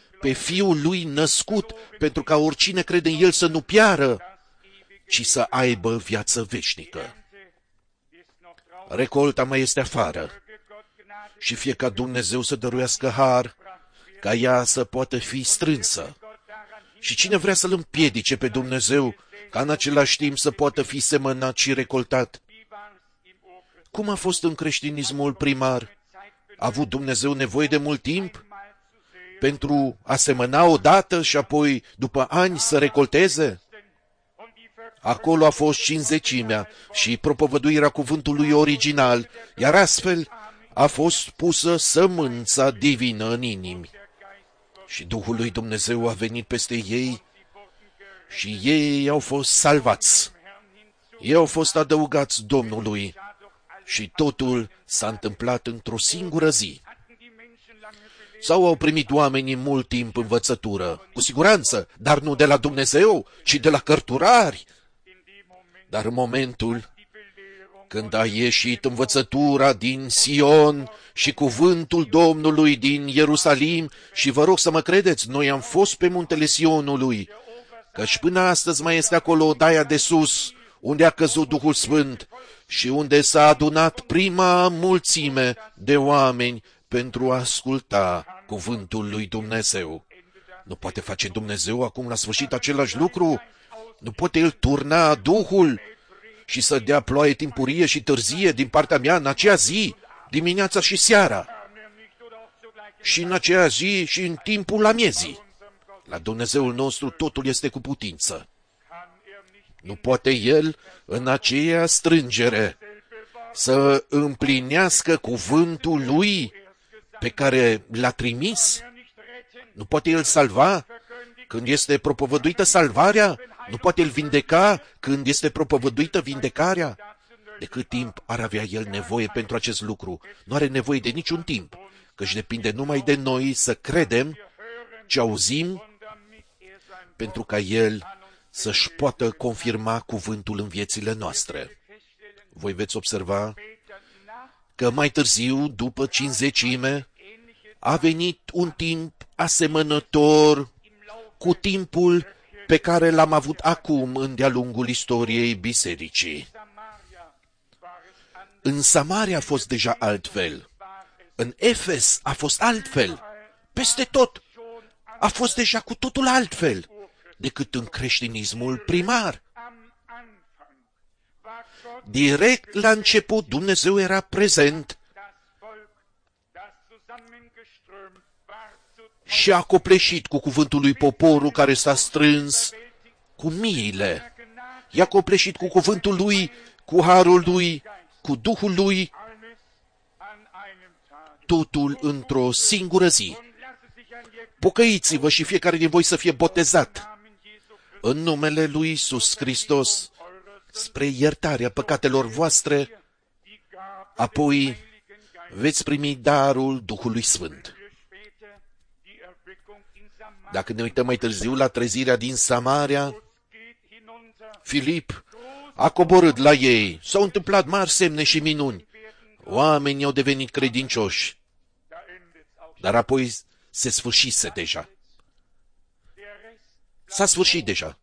pentru ca oricine crede în El să nu piară, ci să aibă viață veșnică. Recolta mai este afară și fie ca Dumnezeu să dăruiască har, ca ea să poată fi strânsă. Și cine vrea să-L împiedice pe Dumnezeu, ca în același timp să poată fi semănat și recoltat? Cum a fost în creștinismul primar? A avut Dumnezeu nevoie de mult timp pentru a semăna odată și apoi, după ani, să recolteze? Acolo a fost cincizecimea și propovăduirea cuvântului original, iar astfel a fost pusă sămânța divină în inimi. Și Duhul lui Dumnezeu a venit peste ei și ei au fost salvați. Ei au fost adăugați Domnului și totul s-a întâmplat într-o singură zi. Sau au primit oamenii mult timp învățătură? Cu siguranță, dar nu de la Dumnezeu, ci de la cărturari. Dar în momentul când a ieșit învățătura din Sion și cuvântul Domnului din Ierusalim, și vă rog să mă credeți, noi am fost pe muntele Sionului, căci până astăzi mai este acolo odaia de sus, unde a căzut Duhul Sfânt și unde s-a adunat prima mulțime de oameni pentru a asculta cuvântul lui Dumnezeu. Nu poate face Dumnezeu acum la sfârșit același lucru? Nu poate El turna Duhul și să dea ploaie timpurie și târzie din partea mea în acea zi, dimineața și seara, și în aceea zi și în timpul amiezii? La Dumnezeul nostru totul este cu putință. Nu poate El, în aceea strângere, să împlinească cuvântul lui pe care l-a trimis? Nu poate el salva când este propovăduită salvarea? Nu poate el vindeca când este propovăduită vindecarea? De cât timp ar avea el nevoie pentru acest lucru? Nu are nevoie de niciun timp, căci depinde numai de noi să credem ce auzim, pentru ca el să-și poată confirma cuvântul în viețile noastre. Voi veți observa că mai târziu, după Cincizecime, a venit un timp asemănător cu timpul pe care l-am avut acum în de-a lungul istoriei bisericii. În Samaria a fost deja altfel. În Efes a fost altfel. Peste tot a fost deja cu totul altfel decât în creștinismul primar. Direct la început Dumnezeu era prezent și a copleșit cu cuvântul lui poporul care s-a strâns cu miile. I-a copleșit cu cuvântul lui, cu harul lui, cu Duhul lui, totul într-o singură zi. Pocăiți-vă și fiecare din voi să fie botezat în numele lui Iisus Hristos spre iertarea păcatelor voastre, apoi veți primi darul Duhului Sfânt. Dacă ne uităm mai târziu la trezirea din Samaria, Filip a coborât la ei, s-au întâmplat mari semne și minuni. Oamenii au devenit credincioși, dar apoi se sfârșise deja. S-a sfârșit deja.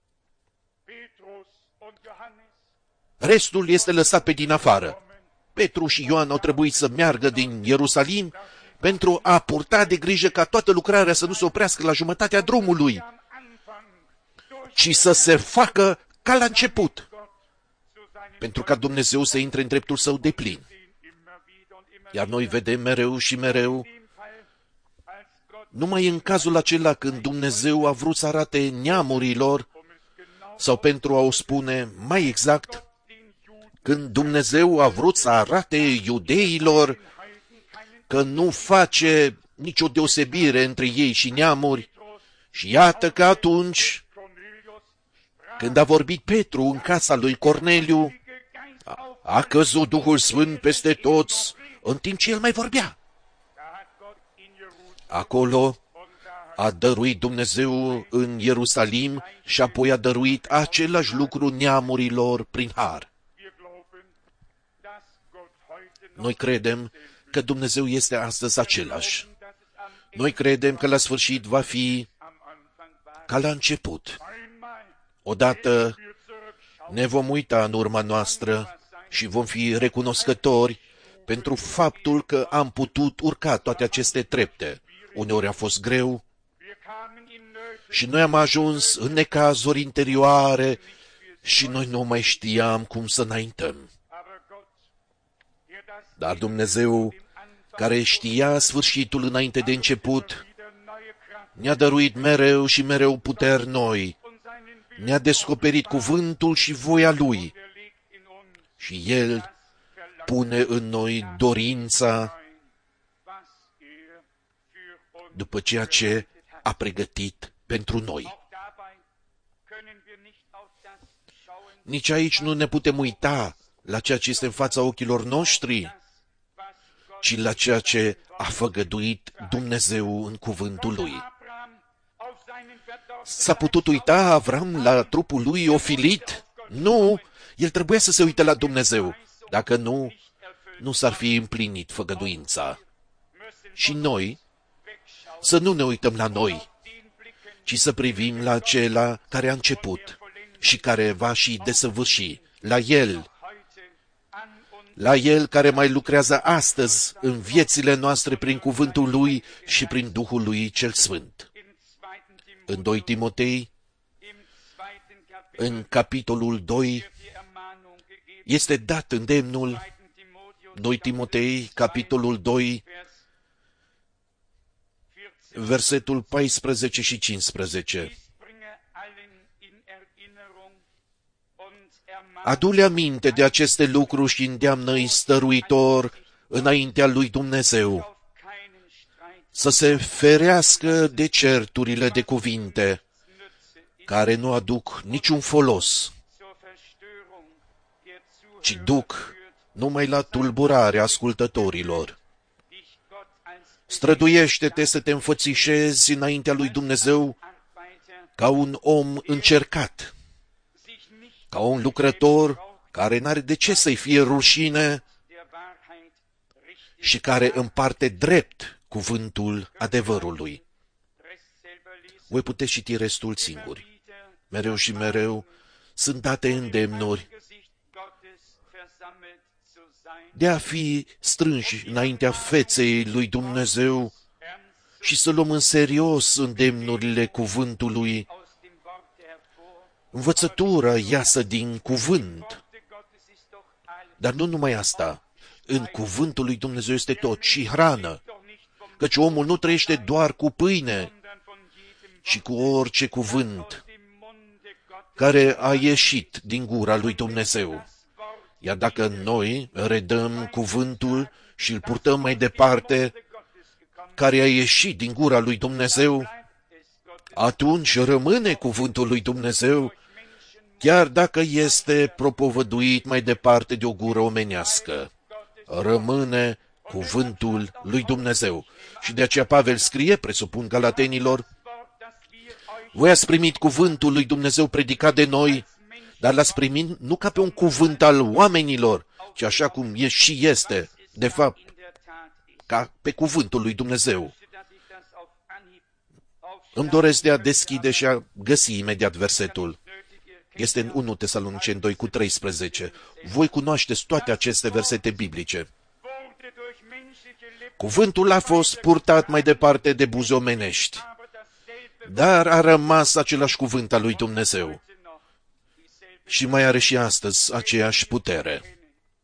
Restul este lăsat pe din afară. Petru și Ioan au trebuit să meargă din Ierusalim pentru a purta de grijă ca toată lucrarea să nu se oprească la jumătatea drumului, ci să se facă ca la început, pentru ca Dumnezeu să intre în dreptul său deplin. Iar noi vedem mereu și mereu, numai în cazul acela când Dumnezeu a vrut să arate neamurilor, sau pentru a o spune mai exact, când Dumnezeu a vrut să arate iudeilor că nu face nicio deosebire între ei și neamuri, și iată că atunci, când a vorbit Petru în casa lui Corneliu, a căzut Duhul Sfânt peste toți, în timp ce el mai vorbea. Acolo a dăruit Dumnezeu în Ierusalim și apoi a dăruit același lucru neamurilor prin har. Noi credem că Dumnezeu este astăzi același. Noi credem că la sfârșit va fi ca la început. Odată ne vom uita în urma noastră și vom fi recunoscători pentru faptul că am putut urca toate aceste trepte. Uneori a fost greu și noi am ajuns în necazuri interioare și noi nu mai știam cum să înaintăm. Dar Dumnezeu, care știa sfârșitul înainte de început, ne-a dăruit mereu și mereu puteri noi, ne-a descoperit cuvântul și voia Lui și El pune în noi dorința după ceea ce a pregătit pentru noi. Nici aici nu ne putem uita la ceea ce este în fața ochilor noștri, ci la ceea ce a făgăduit Dumnezeu în cuvântul Lui. S-a putut uita Avram la trupul lui ofilit? Nu, el trebuia să se uite la Dumnezeu. Dacă nu, nu s-ar fi împlinit făgăduința. Și noi, să nu ne uităm la noi, ci să privim la acela care a început și care va și desăvârși, la El care mai lucrează astăzi în viețile noastre prin cuvântul Lui și prin Duhul Lui cel Sfânt. În 2 Timotei, în capitolul 2, este dat îndemnul, 2 Timotei, capitolul 2, versetul 14 și 15. adu-le aminte de aceste lucruri și îndeamnă-i stăruitor înaintea lui Dumnezeu, să se ferească de certurile de cuvinte, care nu aduc niciun folos, ci duc numai la tulburarea ascultătorilor. Străduiește-te să te înfățișezi înaintea lui Dumnezeu ca un om încercat, ca un lucrător care n-are de ce să-i fie rușine și care împarte drept cuvântul adevărului. Voi puteți citi restul singuri. Mereu și mereu sunt date îndemnuri de a fi strânși înaintea feței lui Dumnezeu și să luăm în serios îndemnurile cuvântului. Învățătura iasă din cuvânt. Dar nu numai asta. În cuvântul lui Dumnezeu este tot și hrană, căci omul nu trăiește doar cu pâine, ci cu orice cuvânt care a ieșit din gura lui Dumnezeu. Iar dacă noi redăm cuvântul și îl purtăm mai departe, care a ieșit din gura lui Dumnezeu, atunci rămâne cuvântul lui Dumnezeu, chiar dacă este propovăduit mai departe de o gură omenească. Rămâne cuvântul lui Dumnezeu. Și de aceea Pavel scrie, presupun Galatenilor, voi ați primit cuvântul lui Dumnezeu predicat de noi, dar l-ați primit nu ca pe un cuvânt al oamenilor, ci așa cum e și este, de fapt, ca pe cuvântul lui Dumnezeu. Îmi doresc de a deschide și a găsi imediat versetul. Este în 1 Tesaloniceni 2:13. Voi cunoașteți toate aceste versete biblice. Cuvântul a fost purtat mai departe de buze omenești, dar a rămas același cuvânt al lui Dumnezeu. Și mai are și astăzi aceeași putere.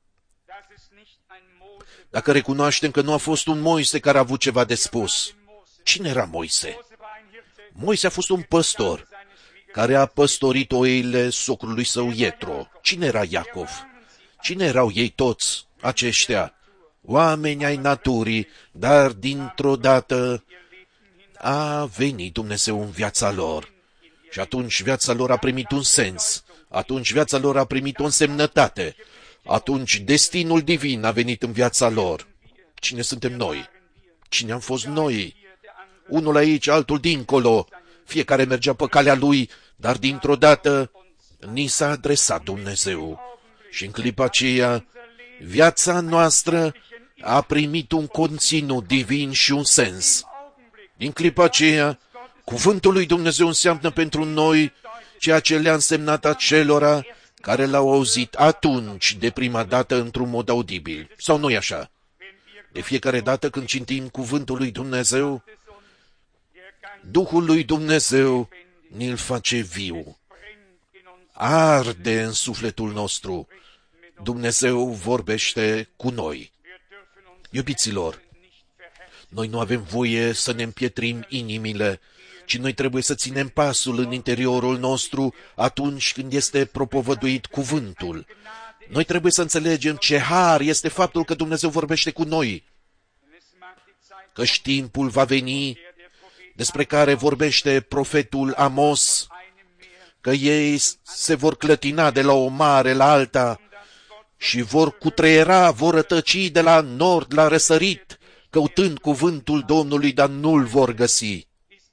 Dacă recunoaștem că nu a fost un Moise care a avut ceva de spus, cine era Moise? Moise a fost un păstor care a păstorit oile socrului său Ietro. Cine era Iacov? Cine erau ei toți aceștia? Oameni ai naturii, dar dintr-o dată a venit Dumnezeu în viața lor. Și atunci viața lor a primit un sens. Atunci viața lor a primit o însemnătate. Atunci destinul divin a venit în viața lor. Cine suntem noi? Cine am fost noi? Unul aici, altul dincolo. Fiecare mergea pe calea lui, dar dintr-o dată ni s-a adresat Dumnezeu. Și în clipa aceea, viața noastră a primit un conținut divin și un sens. În clipa aceea, cuvântul lui Dumnezeu înseamnă pentru noi ceea ce le-a însemnat acelora care l-au auzit atunci de prima dată într-un mod audibil. Sau nu-i așa? De fiecare dată când citim cuvântul lui Dumnezeu, Duhul lui Dumnezeu ni-l face viu. Arde în sufletul nostru. Dumnezeu vorbește cu noi. Iubiților, noi nu avem voie să ne împietrim inimile, ci noi trebuie să ținem pasul în interiorul nostru atunci când este propovăduit cuvântul. Noi trebuie să înțelegem ce har este faptul că Dumnezeu vorbește cu noi, căci timpul va veni despre care vorbește profetul Amos, că ei se vor clătina de la o mare la alta și vor cutreiera, vor rătăci de la nord la răsărit, căutând cuvântul Domnului, dar nu-l vor găsi.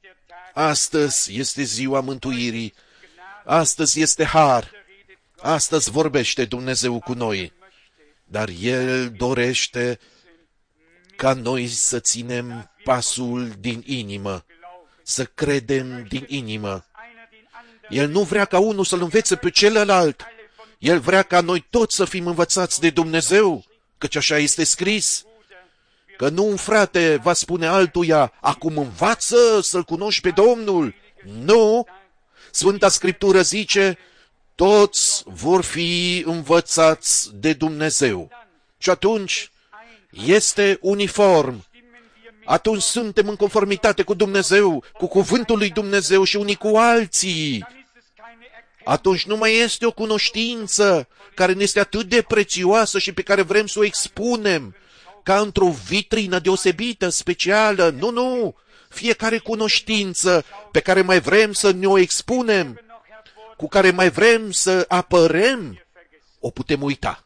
Astăzi este ziua mântuirii, astăzi este har, astăzi vorbește Dumnezeu cu noi, dar El dorește ca noi să ținem pasul din inimă, să credem din inimă. El nu vrea ca unul să-l învețe pe celălalt, El vrea ca noi toți să fim învățați de Dumnezeu, căci așa este scris. Că nu un frate va spune altuia, acum învață să-L cunoști pe Domnul. Nu! Sfânta Scriptură zice, toți vor fi învățați de Dumnezeu. Și atunci este uniform. Atunci suntem în conformitate cu Dumnezeu, cu cuvântul lui Dumnezeu și unii cu alții. atunci nu mai este o cunoștință care ne este atât de prețioasă și pe care vrem să o expunem ca într-o vitrină deosebită, specială. Nu! Fiecare cunoștință pe care mai vrem să ne o expunem, cu care mai vrem să apărăm, o putem uita.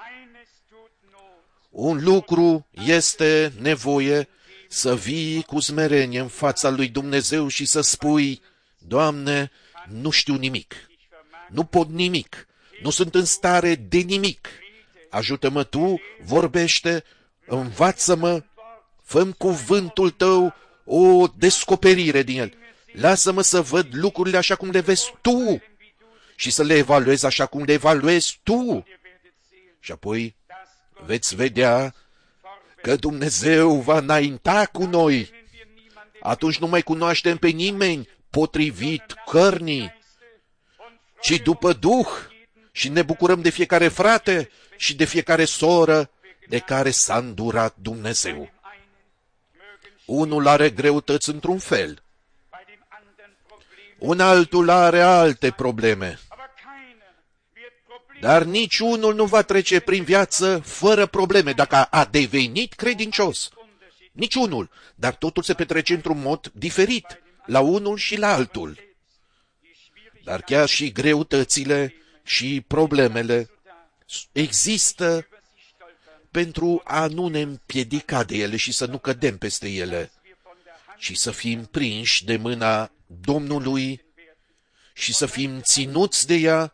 Un lucru este nevoie să vii cu smerenie în fața lui Dumnezeu și să spui: Doamne, nu știu nimic, nu pot nimic, nu sunt în stare de nimic. Ajută-mă Tu, vorbește, învață-mă, fă-mi cuvântul Tău o descoperire din el. Lasă-mă să văd lucrurile așa cum le vezi Tu și să le evaluez așa cum le evaluezi Tu. Și apoi veți vedea că Dumnezeu va înainta cu noi. Atunci nu mai cunoaștem pe nimeni potrivit cărnii, ci după Duh, și ne bucurăm de fiecare frate și de fiecare soră de care s-a îndurat Dumnezeu. Unul are greutăți într-un fel, un altul are alte probleme, dar niciunul nu va trece prin viață fără probleme dacă a devenit credincios. Niciunul, dar totul se petrece într-un mod diferit, la unul și la altul. Dar chiar și greutățile și problemele există pentru a nu ne împiedica de ele și să nu cădem peste ele, ci să fim prinși de mâna Domnului și să fim ținuți de ea,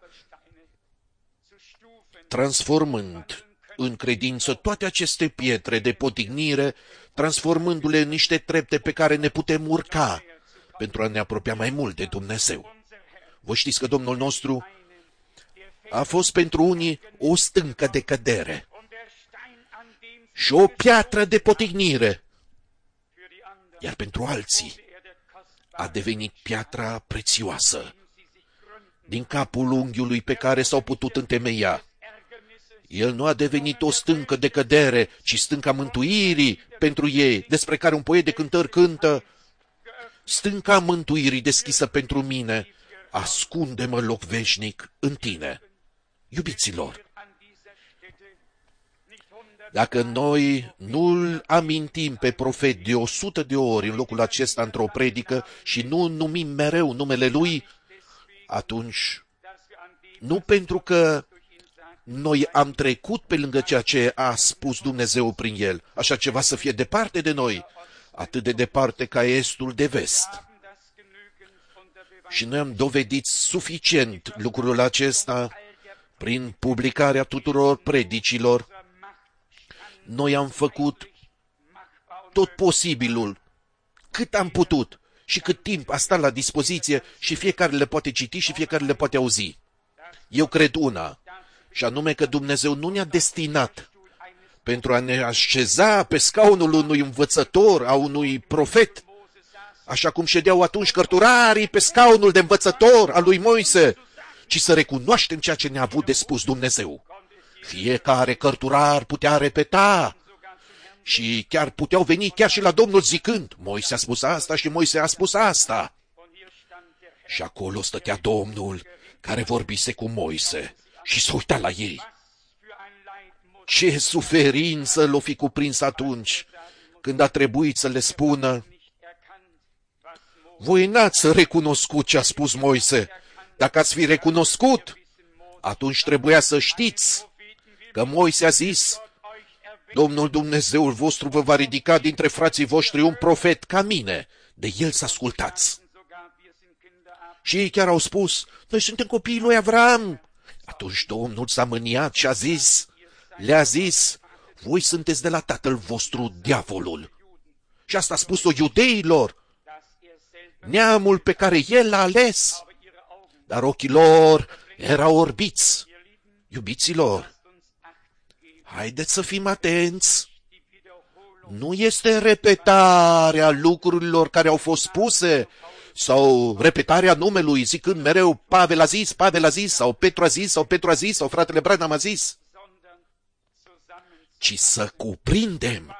transformând în credință toate aceste pietre de potignire, transformându-le în niște trepte pe care ne putem urca pentru a ne apropia mai mult de Dumnezeu. Vă știți că Domnul nostru a fost pentru unii o stâncă de cădere și o piatră de potignire, iar pentru alții a devenit piatra prețioasă din capul unghiului pe care s-au putut întemeia. El nu a devenit o stâncă de cădere, ci stânca mântuirii pentru ei, despre care un poet de cântări cântă: stânca mântuirii deschisă pentru mine, ascunde-mă loc veșnic în tine. Iubiților, dacă noi nu-l amintim pe profet de 100 de ori în locul acesta într-o predică și nu numim mereu numele lui, atunci, nu pentru că noi am trecut pe lângă ceea ce a spus Dumnezeu prin el, așa ceva să fie departe de noi, atât de departe ca estul de vest. Și noi am dovedit suficient lucrul acesta prin publicarea tuturor predicilor. Noi am făcut tot posibilul, cât am putut și cât timp a stat la dispoziție și fiecare le poate citi și fiecare le poate auzi. Eu cred una, și anume că Dumnezeu nu ne-a destinat pentru a ne așeza pe scaunul unui învățător, a unui profet, așa cum ședeau atunci cărturarii pe scaunul de învățător al lui Moise, ci să recunoaștem ceea ce ne-a avut de spus Dumnezeu. Fiecare cărturar putea repeta și chiar puteau veni chiar și la Domnul zicând: Moise a spus asta și Moise a spus asta. Și acolo stătea Domnul care vorbise cu Moise și s-a uitat la ei. Ce suferință l-o fi cuprins atunci când a trebuit să le spună: voi n-ați recunoscut ce a spus Moise. Dacă ați fi recunoscut, atunci trebuia să știți că Moise a zis: Domnul Dumnezeul vostru vă va ridica dintre frații voștri un profet ca mine, de el să ascultați. Și ei chiar au spus: noi suntem copiii lui Avram. Atunci Domnul s-a mâniat și le-a zis: voi sunteți de la tatăl vostru, diavolul. Și asta a spus-o iudeilor, neamul pe care el l-a ales. Dar ochii lor erau orbiți. Iubiților, haideți să fim atenți. Nu este repetarea lucrurilor care au fost spuse sau repetarea numelui, zicând mereu Pavel a zis, Pavel a zis, sau Petru a zis, sau Petru a zis, sau fratele Branham a zis, ci să cuprindem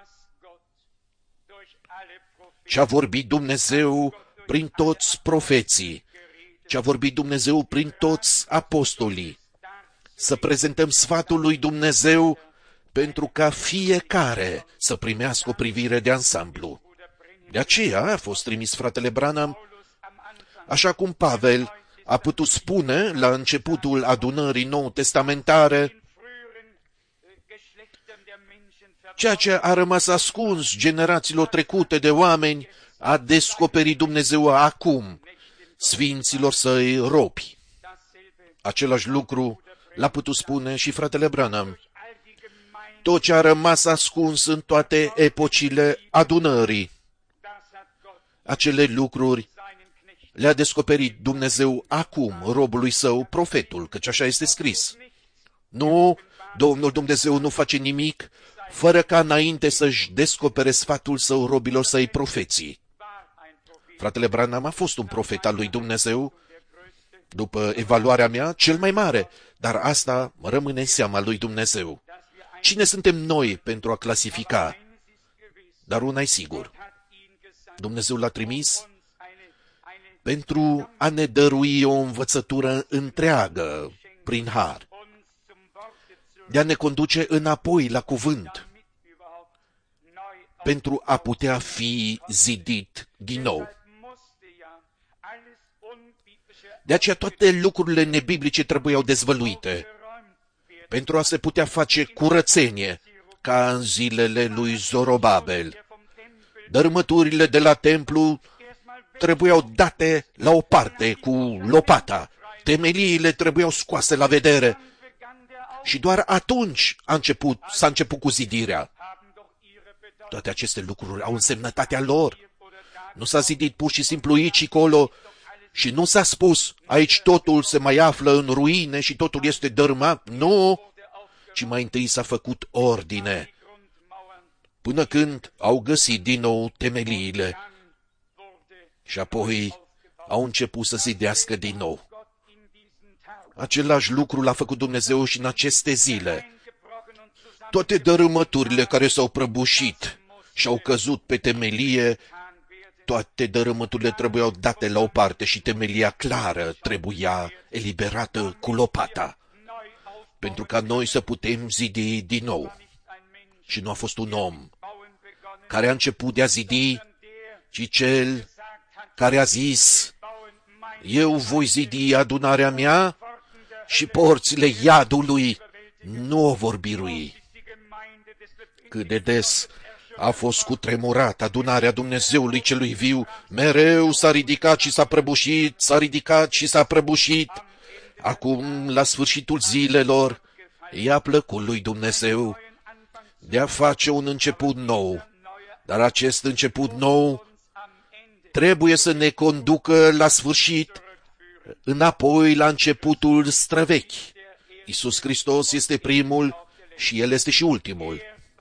ce a vorbit Dumnezeu prin toți profeții, ce a vorbit Dumnezeu prin toți apostolii. Să prezentăm sfatul lui Dumnezeu pentru ca fiecare să primească o privire de ansamblu. De aceea a fost trimis fratele Branham, așa cum Pavel a putut spune la începutul adunării nou-testamentare, ceea ce a rămas ascuns generațiilor trecute de oameni a descoperit Dumnezeu acum sfinților săi robi. Același lucru l-a putut spune și fratele Branham. Tot ce a rămas ascuns în toate epocile adunării, acele lucruri le-a descoperit Dumnezeu acum robului său, profetul, căci așa este scris. Nu, Domnul Dumnezeu nu face nimic fără ca înainte să-și descopere sfatul său robilor săi profeții. Fratele Branham a fost un profet al lui Dumnezeu, după evaluarea mea, cel mai mare, dar asta rămâne în seama lui Dumnezeu. Cine suntem noi pentru a clasifica? Dar una e sigur. Dumnezeu l-a trimis pentru a ne dărui o învățătură întreagă prin har, de a ne conduce înapoi la cuvânt, pentru a putea fi zidit din nou. De aceea toate lucrurile nebiblice trebuiau dezvăluite, pentru a se putea face curățenie, ca în zilele lui Zorobabel. Dărâmăturile de la templu trebuiau date la o parte cu lopata, temeliile trebuiau scoase la vedere și doar atunci s-a început cu zidirea. Toate aceste lucruri au însemnătatea lor. Nu s-a zidit pur și simplu aici și colo și nu s-a spus aici totul se mai află în ruine și totul este dărâmat. Nu, ci mai întâi s-a făcut ordine, până când au găsit din nou temeliile și apoi au început să zidească din nou. Același lucru l-a făcut Dumnezeu și în aceste zile. Toate dărâmăturile care s-au prăbușit și au căzut pe temelie, toate dărâmăturile trebuiau date la o parte și temelia clară trebuia eliberată cu lopata, pentru ca noi să putem zidi din nou. Și nu a fost un om care a început de a zidi, ci cel care a zis, eu voi zidi adunarea mea și porțile iadului nu o vor birui. Cât de des a fost cutremurată adunarea Dumnezeului celui viu, mereu s-a ridicat și s-a prăbușit, s-a ridicat și s-a prăbușit. Acum, la sfârșitul zilelor, i-a plăcut lui Dumnezeu de a face un început nou. Dar acest început nou trebuie să ne conducă la sfârșit, înapoi la începutul străvechi. Iisus Hristos este primul și El este și ultimul.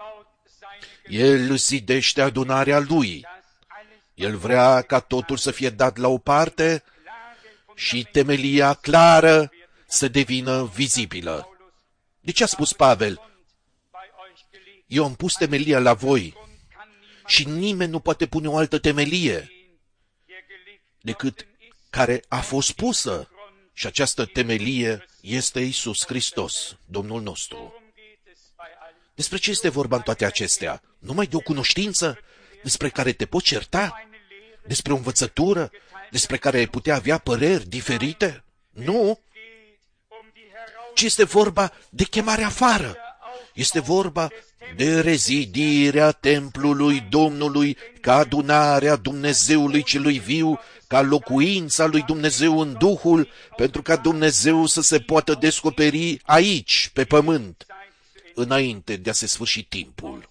El zidește adunarea Lui. El vrea ca totul să fie dat la o parte și temelia clară să devină vizibilă. De ce a spus Pavel? Eu am pus temelia la voi și nimeni nu poate pune o altă temelie decât care a fost pusă. Și această temelie este Iisus Hristos, Domnul nostru. Despre ce este vorba în toate acestea? Numai de o cunoștință despre care te poți certa? Despre o învățătură despre care ai putea avea păreri diferite? Nu! Ci este vorba de chemare afară. Este vorba de rezidirea templului Domnului ca adunarea Dumnezeului celui viu, ca locuința lui Dumnezeu în Duhul, pentru ca Dumnezeu să se poată descoperi aici, pe pământ, înainte de a se sfârși timpul.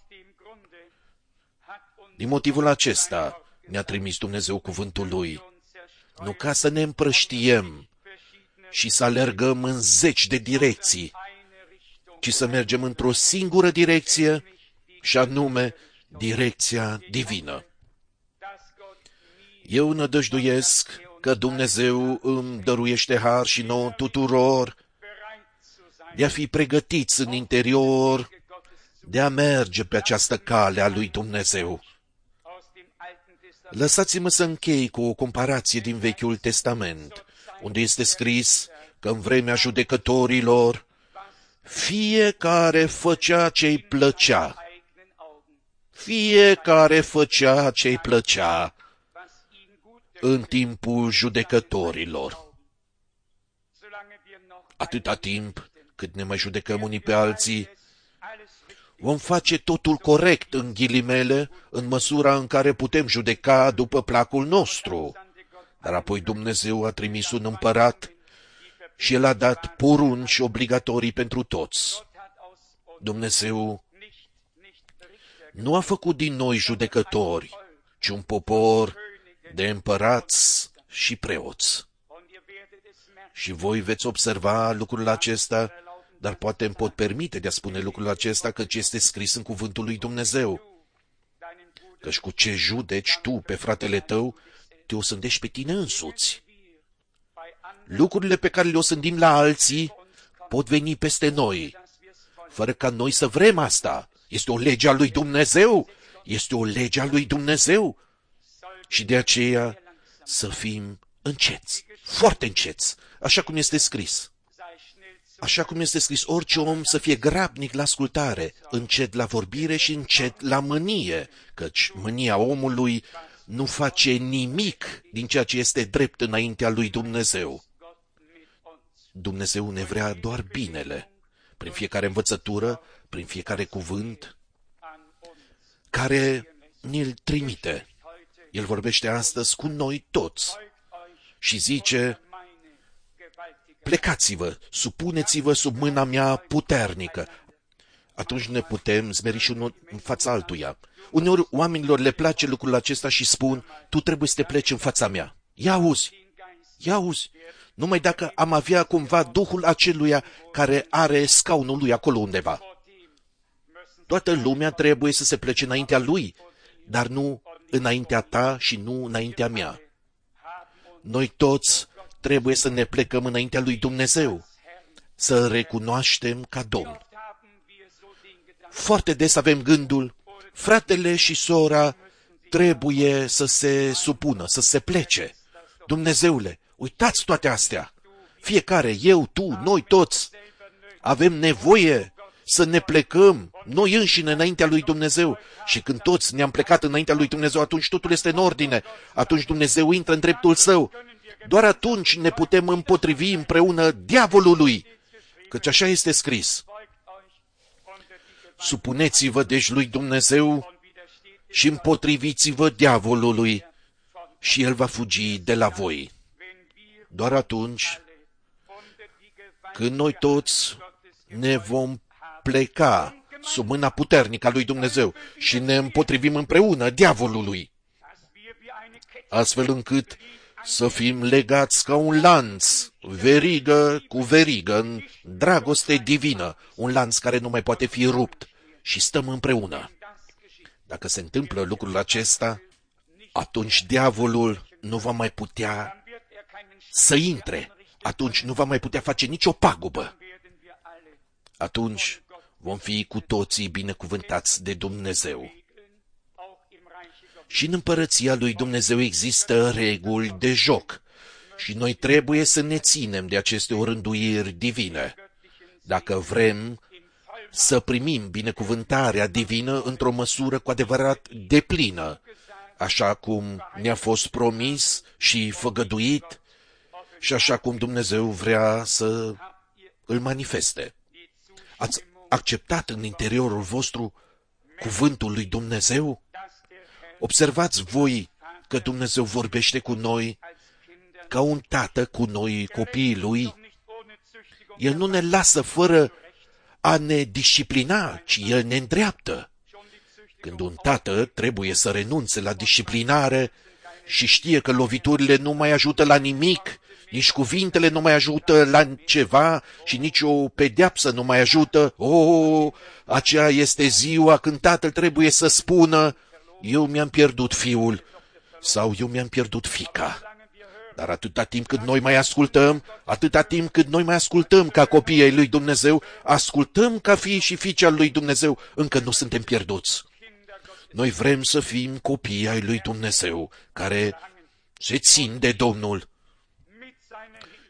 Din motivul acesta ne-a trimis Dumnezeu cuvântul Lui, nu ca să ne împrăștiem și să alergăm în zeci de direcții, ci să mergem într-o singură direcție, și anume direcția divină. Eu nădăjduiesc că Dumnezeu îmi dăruiește har și nouă tuturor de a fi pregătiți în interior, de a merge pe această cale a lui Dumnezeu. Lăsați-mă să închei cu o comparație din Vechiul Testament, unde este scris că în vremea judecătorilor fiecare făcea ce-i plăcea. Fiecare făcea ce-i plăcea în timpul judecătorilor. Atâta timp cât ne mai judecăm unii pe alții, vom face totul corect, în ghilimele, în măsura în care putem judeca după placul nostru. Dar apoi Dumnezeu a trimis un împărat și El a dat porunci obligatorii pentru toți. Dumnezeu nu a făcut din noi judecători, ci un popor de împărați și preoți. Și voi veți observa lucrul acesta, dar poate îmi pot permite de a spune lucrul acesta, căci este scris în cuvântul lui Dumnezeu. Căci cu ce judeci tu pe fratele tău, te osândești pe tine însuți. Lucrurile pe care le osândim la alții pot veni peste noi, fără ca noi să vrem asta. Este o lege a lui Dumnezeu. Este o lege a lui Dumnezeu. Și de aceea să fim înceți, foarte înceți, așa cum este scris. Așa cum este scris, orice om să fie grabnic la ascultare, încet la vorbire și încet la mânie, căci mânia omului nu face nimic din ceea ce este drept înaintea lui Dumnezeu. Dumnezeu ne vrea doar binele, prin fiecare învățătură, prin fiecare cuvânt care ne-l trimite. El vorbește astăzi cu noi toți și zice: plecați-vă, supuneți-vă sub mâna mea puternică. Atunci ne putem smeri și unul în fața altuia. Uneori oamenilor le place lucrul acesta și spun: tu trebuie să te pleci în fața mea. Ia auzi, numai dacă am avea cumva Duhul aceluia care are scaunul lui acolo undeva. Toată lumea trebuie să se plece înaintea lui, dar nu înaintea ta și nu înaintea mea. Noi toți trebuie să ne plecăm înaintea lui Dumnezeu, să recunoaștem ca Domn. Foarte des avem gândul: fratele și sora trebuie să se supună, să se plece. Dumnezeule, uitați toate astea. Fiecare, eu, tu, noi toți, avem nevoie să ne plecăm noi înșine înaintea lui Dumnezeu. Și când toți ne-am plecat înaintea lui Dumnezeu, atunci totul este în ordine. Atunci Dumnezeu intră în dreptul său. Doar atunci ne putem împotrivi împreună diavolului, căci așa este scris. Supuneți-vă deci lui Dumnezeu și împotriviți-vă diavolului și el va fugi de la voi. Doar atunci când noi toți ne vom pleca sub mâna puternică a lui Dumnezeu și ne împotrivim împreună diavolului, astfel încât să fim legați ca un lanț, verigă cu verigă, în dragoste divină, un lanț care nu mai poate fi rupt, și stăm împreună. Dacă se întâmplă lucrul acesta, atunci diavolul nu va mai putea să intre, atunci nu va mai putea face nicio pagubă. Atunci vom fi cu toții binecuvântați de Dumnezeu. Și în împărăția lui Dumnezeu există reguli de joc și noi trebuie să ne ținem de aceste orânduiri divine, dacă vrem să primim binecuvântarea divină într-o măsură cu adevărat deplină, așa cum ne-a fost promis și făgăduit și așa cum Dumnezeu vrea să îl manifeste. Ați acceptat în interiorul vostru cuvântul lui Dumnezeu? Observați voi că Dumnezeu vorbește cu noi ca un tată cu noi, copiii lui. El nu ne lasă fără a ne disciplina, ci El ne îndreaptă. Când un tată trebuie să renunțe la disciplinare și știe că loviturile nu mai ajută la nimic, nici cuvintele nu mai ajută la ceva și nici o pedeapsă nu mai ajută, aceea este ziua când tatăl trebuie să spună: eu mi-am pierdut fiul sau eu mi-am pierdut fiica. Dar atâta timp cât noi mai ascultăm, atâta timp cât noi mai ascultăm ca copiii ai lui Dumnezeu, ascultăm ca fii și fiice al lui Dumnezeu, încă nu suntem pierduți. Noi vrem să fim copii ai lui Dumnezeu, care se țin de Domnul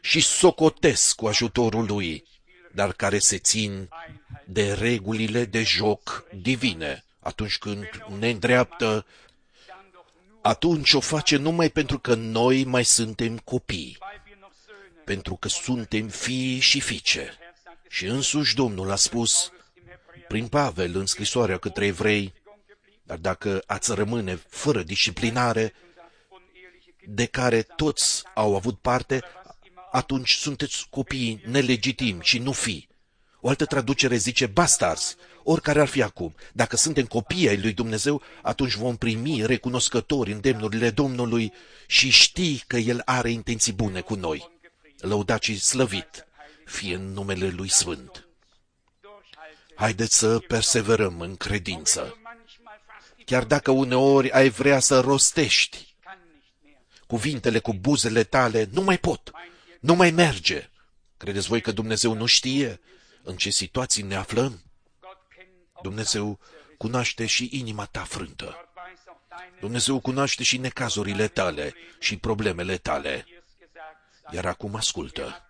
și socotesc cu ajutorul lui, dar care se țin de regulile de joc divine. Atunci când ne îndreaptă, atunci o face numai pentru că noi mai suntem copii, pentru că suntem fii și fiice. Și însuși Domnul a spus prin Pavel în scrisoarea către evrei, dar dacă ați rămâne fără disciplinare, de care toți au avut parte, atunci sunteți copii nelegitimi și nu fii. O altă traducere zice bastards, oricare ar fi acum. Dacă suntem copii ai lui Dumnezeu, atunci vom primi recunoscători îndemnurile Domnului și știi că El are intenții bune cu noi. Lăudat și slăvit fie în numele Lui Sfânt. Haideți să perseverăm în credință. Chiar dacă uneori ai vrea să rostești cuvintele cu buzele tale, nu mai pot, nu mai merge. Credeți voi că Dumnezeu nu știe în ce situații ne aflăm? Dumnezeu cunoaște și inima ta frântă. Dumnezeu cunoaște și necazurile tale și problemele tale. Iar acum ascultă.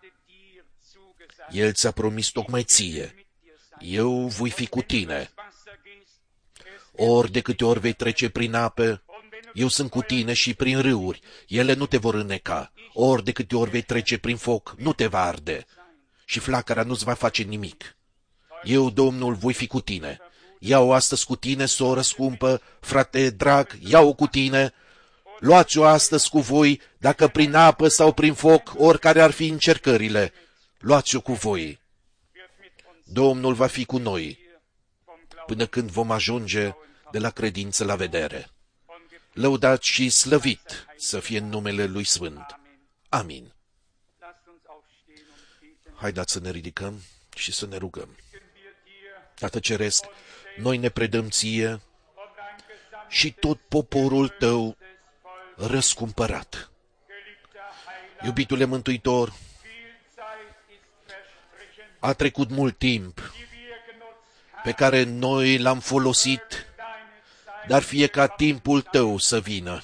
El ți-a promis tocmai ție. Eu voi fi cu tine. Ori de câte ori vei trece prin apă, eu sunt cu tine și prin râuri. Ele nu te vor înneca. Ori de câte ori vei trece prin foc, nu te va arde. Și flacăra nu-ți va face nimic. Eu, Domnul, voi fi cu tine. Ia-o astăzi cu tine, soră scumpă, frate drag, ia-o cu tine. Luați-o astăzi cu voi, dacă prin apă sau prin foc, oricare ar fi încercările. Luați-o cu voi. Domnul va fi cu noi, până când vom ajunge de la credință la vedere. Lăudat și slăvit să fie în numele Lui Sfânt. Amin. Haideți să ne ridicăm și să ne rugăm. Tată Ceresc, noi ne predăm ție și tot poporul tău răscumpărat. Iubitule Mântuitor, a trecut mult timp pe care noi l-am folosit, dar fie ca timpul tău să vină.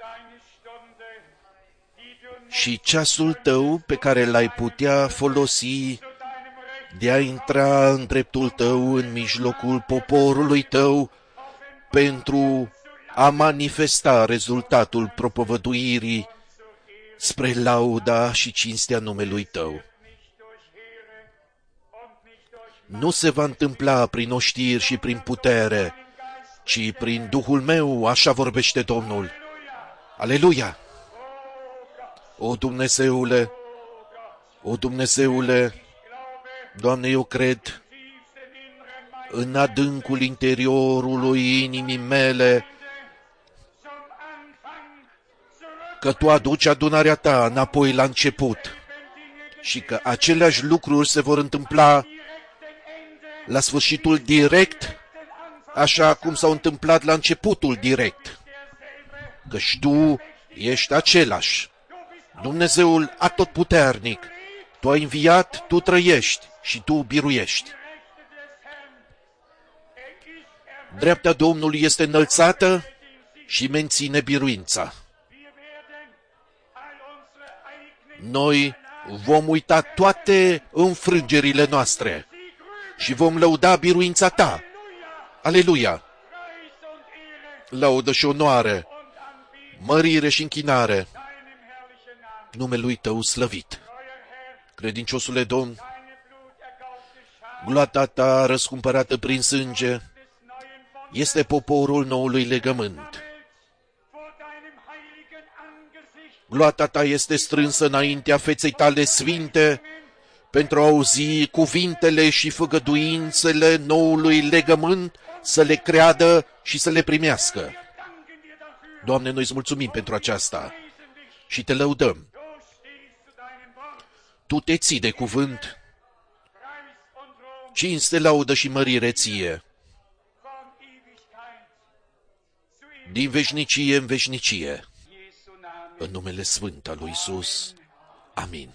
Și ceasul tău pe care l-ai putea folosi de a intra în dreptul tău, în mijlocul poporului tău, pentru a manifesta rezultatul propovăduirii spre lauda și cinstea numelui tău. Nu se va întâmpla prin oștiri și prin putere, ci prin Duhul meu, așa vorbește Domnul. Aleluia! O Dumnezeule, o Dumnezeule, Doamne, eu cred în adâncul interiorului inimii mele că Tu aduci adunarea Ta înapoi la început și că aceleași lucruri se vor întâmpla la sfârșitul direct, așa cum s-au întâmplat la începutul direct. Căci Tu ești același, Dumnezeul atotputernic. Tu ai înviat, Tu trăiești și Tu biruiești. Dreapta Domnului este înălțată și menține biruința. Noi vom uita toate înfrângerile noastre și vom lăuda biruința Ta. Aleluia! Laudă și onoare, mărire și închinare numelui Tău slăvit. Credinciosule Domn, gloata Ta răscumpărată prin sânge este poporul noului legământ. Gloata Ta este strânsă înaintea feței Tale sfinte pentru a auzi cuvintele și făgăduințele noului legământ, să le creadă și să le primească. Doamne, noi îți mulțumim pentru aceasta și Te lăudăm. Tu te ții de cuvânt, cinste, laudă și mărire ție, din veșnicie în veșnicie, în numele sfânt al lui Iisus. Amin.